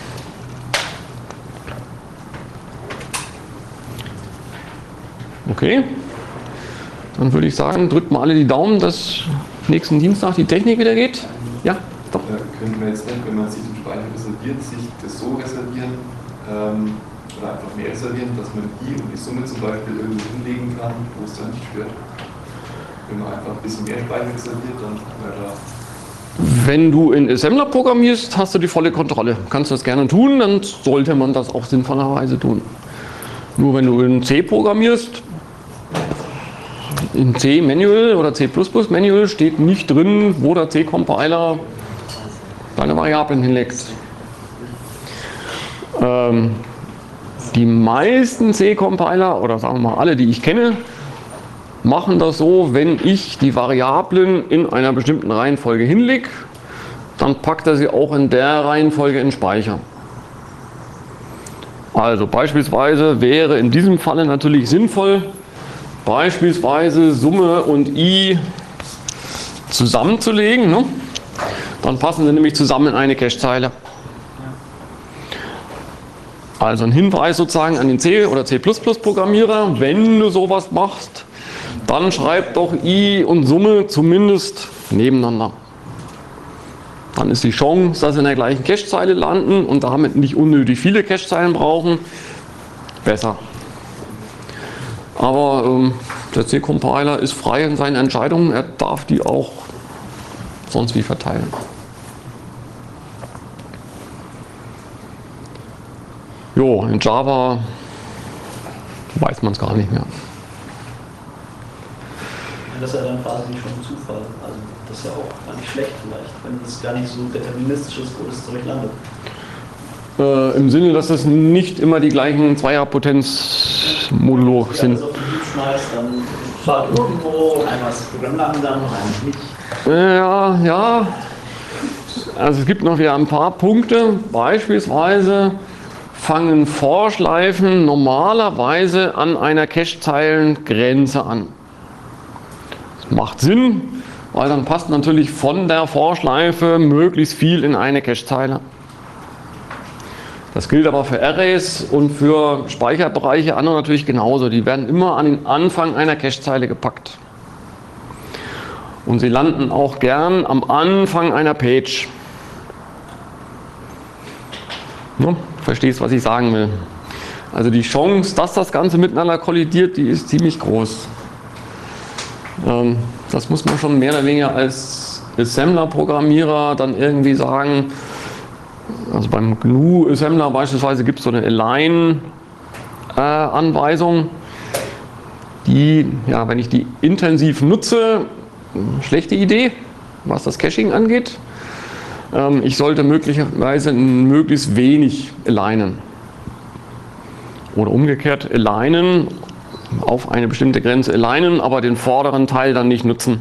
Okay. Dann würde ich sagen, drückt mal alle die Daumen, dass nächsten Dienstag die Technik wieder geht. Ja, doch. Äh, könnte man jetzt nicht, wenn man sich den Speicher reserviert, sich das so reservieren ähm, oder einfach mehr reservieren, dass man I und die Summe zum Beispiel irgendwo hinlegen kann, wo es dann nicht stört. Wenn man einfach ein bisschen mehr Speicher reserviert, dann wäre da. Wenn du in Assembler programmierst, hast du die volle Kontrolle. Kannst du das gerne tun, dann sollte man das auch sinnvollerweise tun. Nur wenn du in C programmierst, in C Manual oder C plus plus Manual steht nicht drin, wo der C-Compiler deine Variablen hinlegt. Ähm, die meisten C-Compiler, oder sagen wir mal alle, die ich kenne, machen das so, wenn ich die Variablen in einer bestimmten Reihenfolge hinlege, dann packt er sie auch in der Reihenfolge in den Speicher. Also beispielsweise wäre in diesem Falle natürlich sinnvoll, beispielsweise Summe und I zusammenzulegen. Ne? Dann passen sie nämlich zusammen in eine Cache-Zeile. Also ein Hinweis sozusagen an den C- oder C plus plus Programmierer, wenn du sowas machst, dann schreib doch I und Summe zumindest nebeneinander. Dann ist die Chance, dass sie in der gleichen Cache-Zeile landen und damit nicht unnötig viele Cache-Zeilen brauchen, besser. Aber ähm, der C-Compiler ist frei in seinen Entscheidungen, er darf die auch sonst wie verteilen. Jo, in Java weiß man es gar nicht mehr. Das ist ja dann quasi schon ein Zufall. Also das ist ja auch gar nicht schlecht vielleicht, wenn es gar nicht so deterministisch ist, wo das Zeug landet. Äh, Im Sinne, dass das nicht immer die gleichen Zweierpotenz-Modulo Ja, sind. das ist auch schmeißt, dann schaut irgendwo, einmal ist das Programm langsam, einmal nicht. Ja, ja. Also es gibt noch wieder ein paar Punkte. Beispielsweise fangen Vorschleifen normalerweise an einer Cache-Zeilengrenze an. Das macht Sinn, weil dann passt natürlich von der Vorschleife möglichst viel in eine Cache-Zeile. Das gilt aber für Arrays und für Speicherbereiche andere natürlich genauso. Die werden immer an den Anfang einer Cache-Zeile gepackt. Und sie landen auch gern am Anfang einer Page. Ja, verstehst, was ich sagen will. Also die Chance, dass das Ganze miteinander kollidiert, die ist ziemlich groß. Ähm, das muss man schon mehr oder weniger als Assembler-Programmierer dann irgendwie sagen. Also beim G N U-Assembler beispielsweise gibt es so eine Align-Anweisung, die, ja, wenn ich die intensiv nutze, schlechte Idee, was das Caching angeht. Ähm, ich sollte möglicherweise möglichst wenig alignen. Oder umgekehrt alignen, auf eine bestimmte Grenze alignen, aber den vorderen Teil dann nicht nutzen.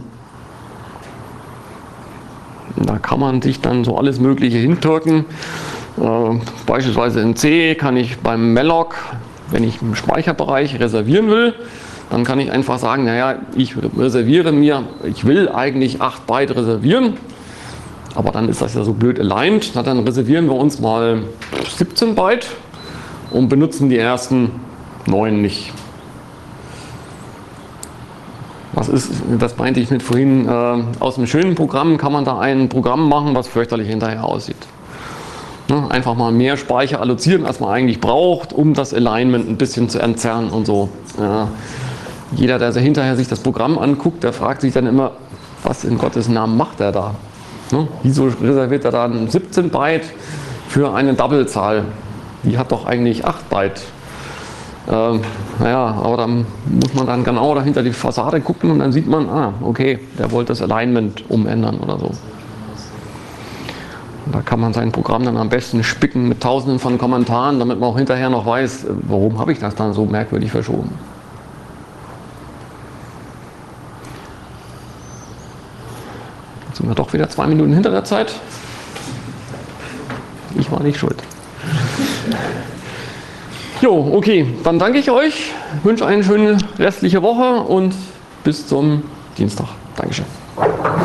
Da kann man sich dann so alles Mögliche hintürken. Äh, beispielsweise in C kann ich beim Malloc, wenn ich im Speicherbereich reservieren will, dann kann ich einfach sagen, naja, ich reserviere mir, ich will eigentlich acht Byte reservieren, aber dann ist das ja so blöd aligned. Na, dann reservieren wir uns mal siebzehn Byte und benutzen die ersten neun nicht. Was ist, das meinte ich mit vorhin, äh, aus einem schönen Programm kann man da ein Programm machen, was fürchterlich hinterher aussieht. Ne, einfach mal mehr Speicher allozieren, als man eigentlich braucht, um das Alignment ein bisschen zu entzerren und so. Ja, jeder, der hinterher sich das Programm anguckt, der fragt sich dann immer, was in Gottes Namen macht er da? Ne, wieso reserviert er dann siebzehn Byte für eine Doublezahl? Die hat doch eigentlich acht Byte. Ähm, naja, aber dann muss man dann genau dahinter die Fassade gucken und dann sieht man, ah, okay, der wollte das Alignment umändern oder so. Und da kann man sein Programm dann am besten spicken mit tausenden von Kommentaren, damit man auch hinterher noch weiß, warum habe ich das dann so merkwürdig verschoben. Jetzt sind wir doch wieder zwei Minuten hinter der Zeit. Ich war nicht schuld. Jo, okay, dann danke ich euch, wünsche eine schöne restliche Woche und bis zum Dienstag. Dankeschön.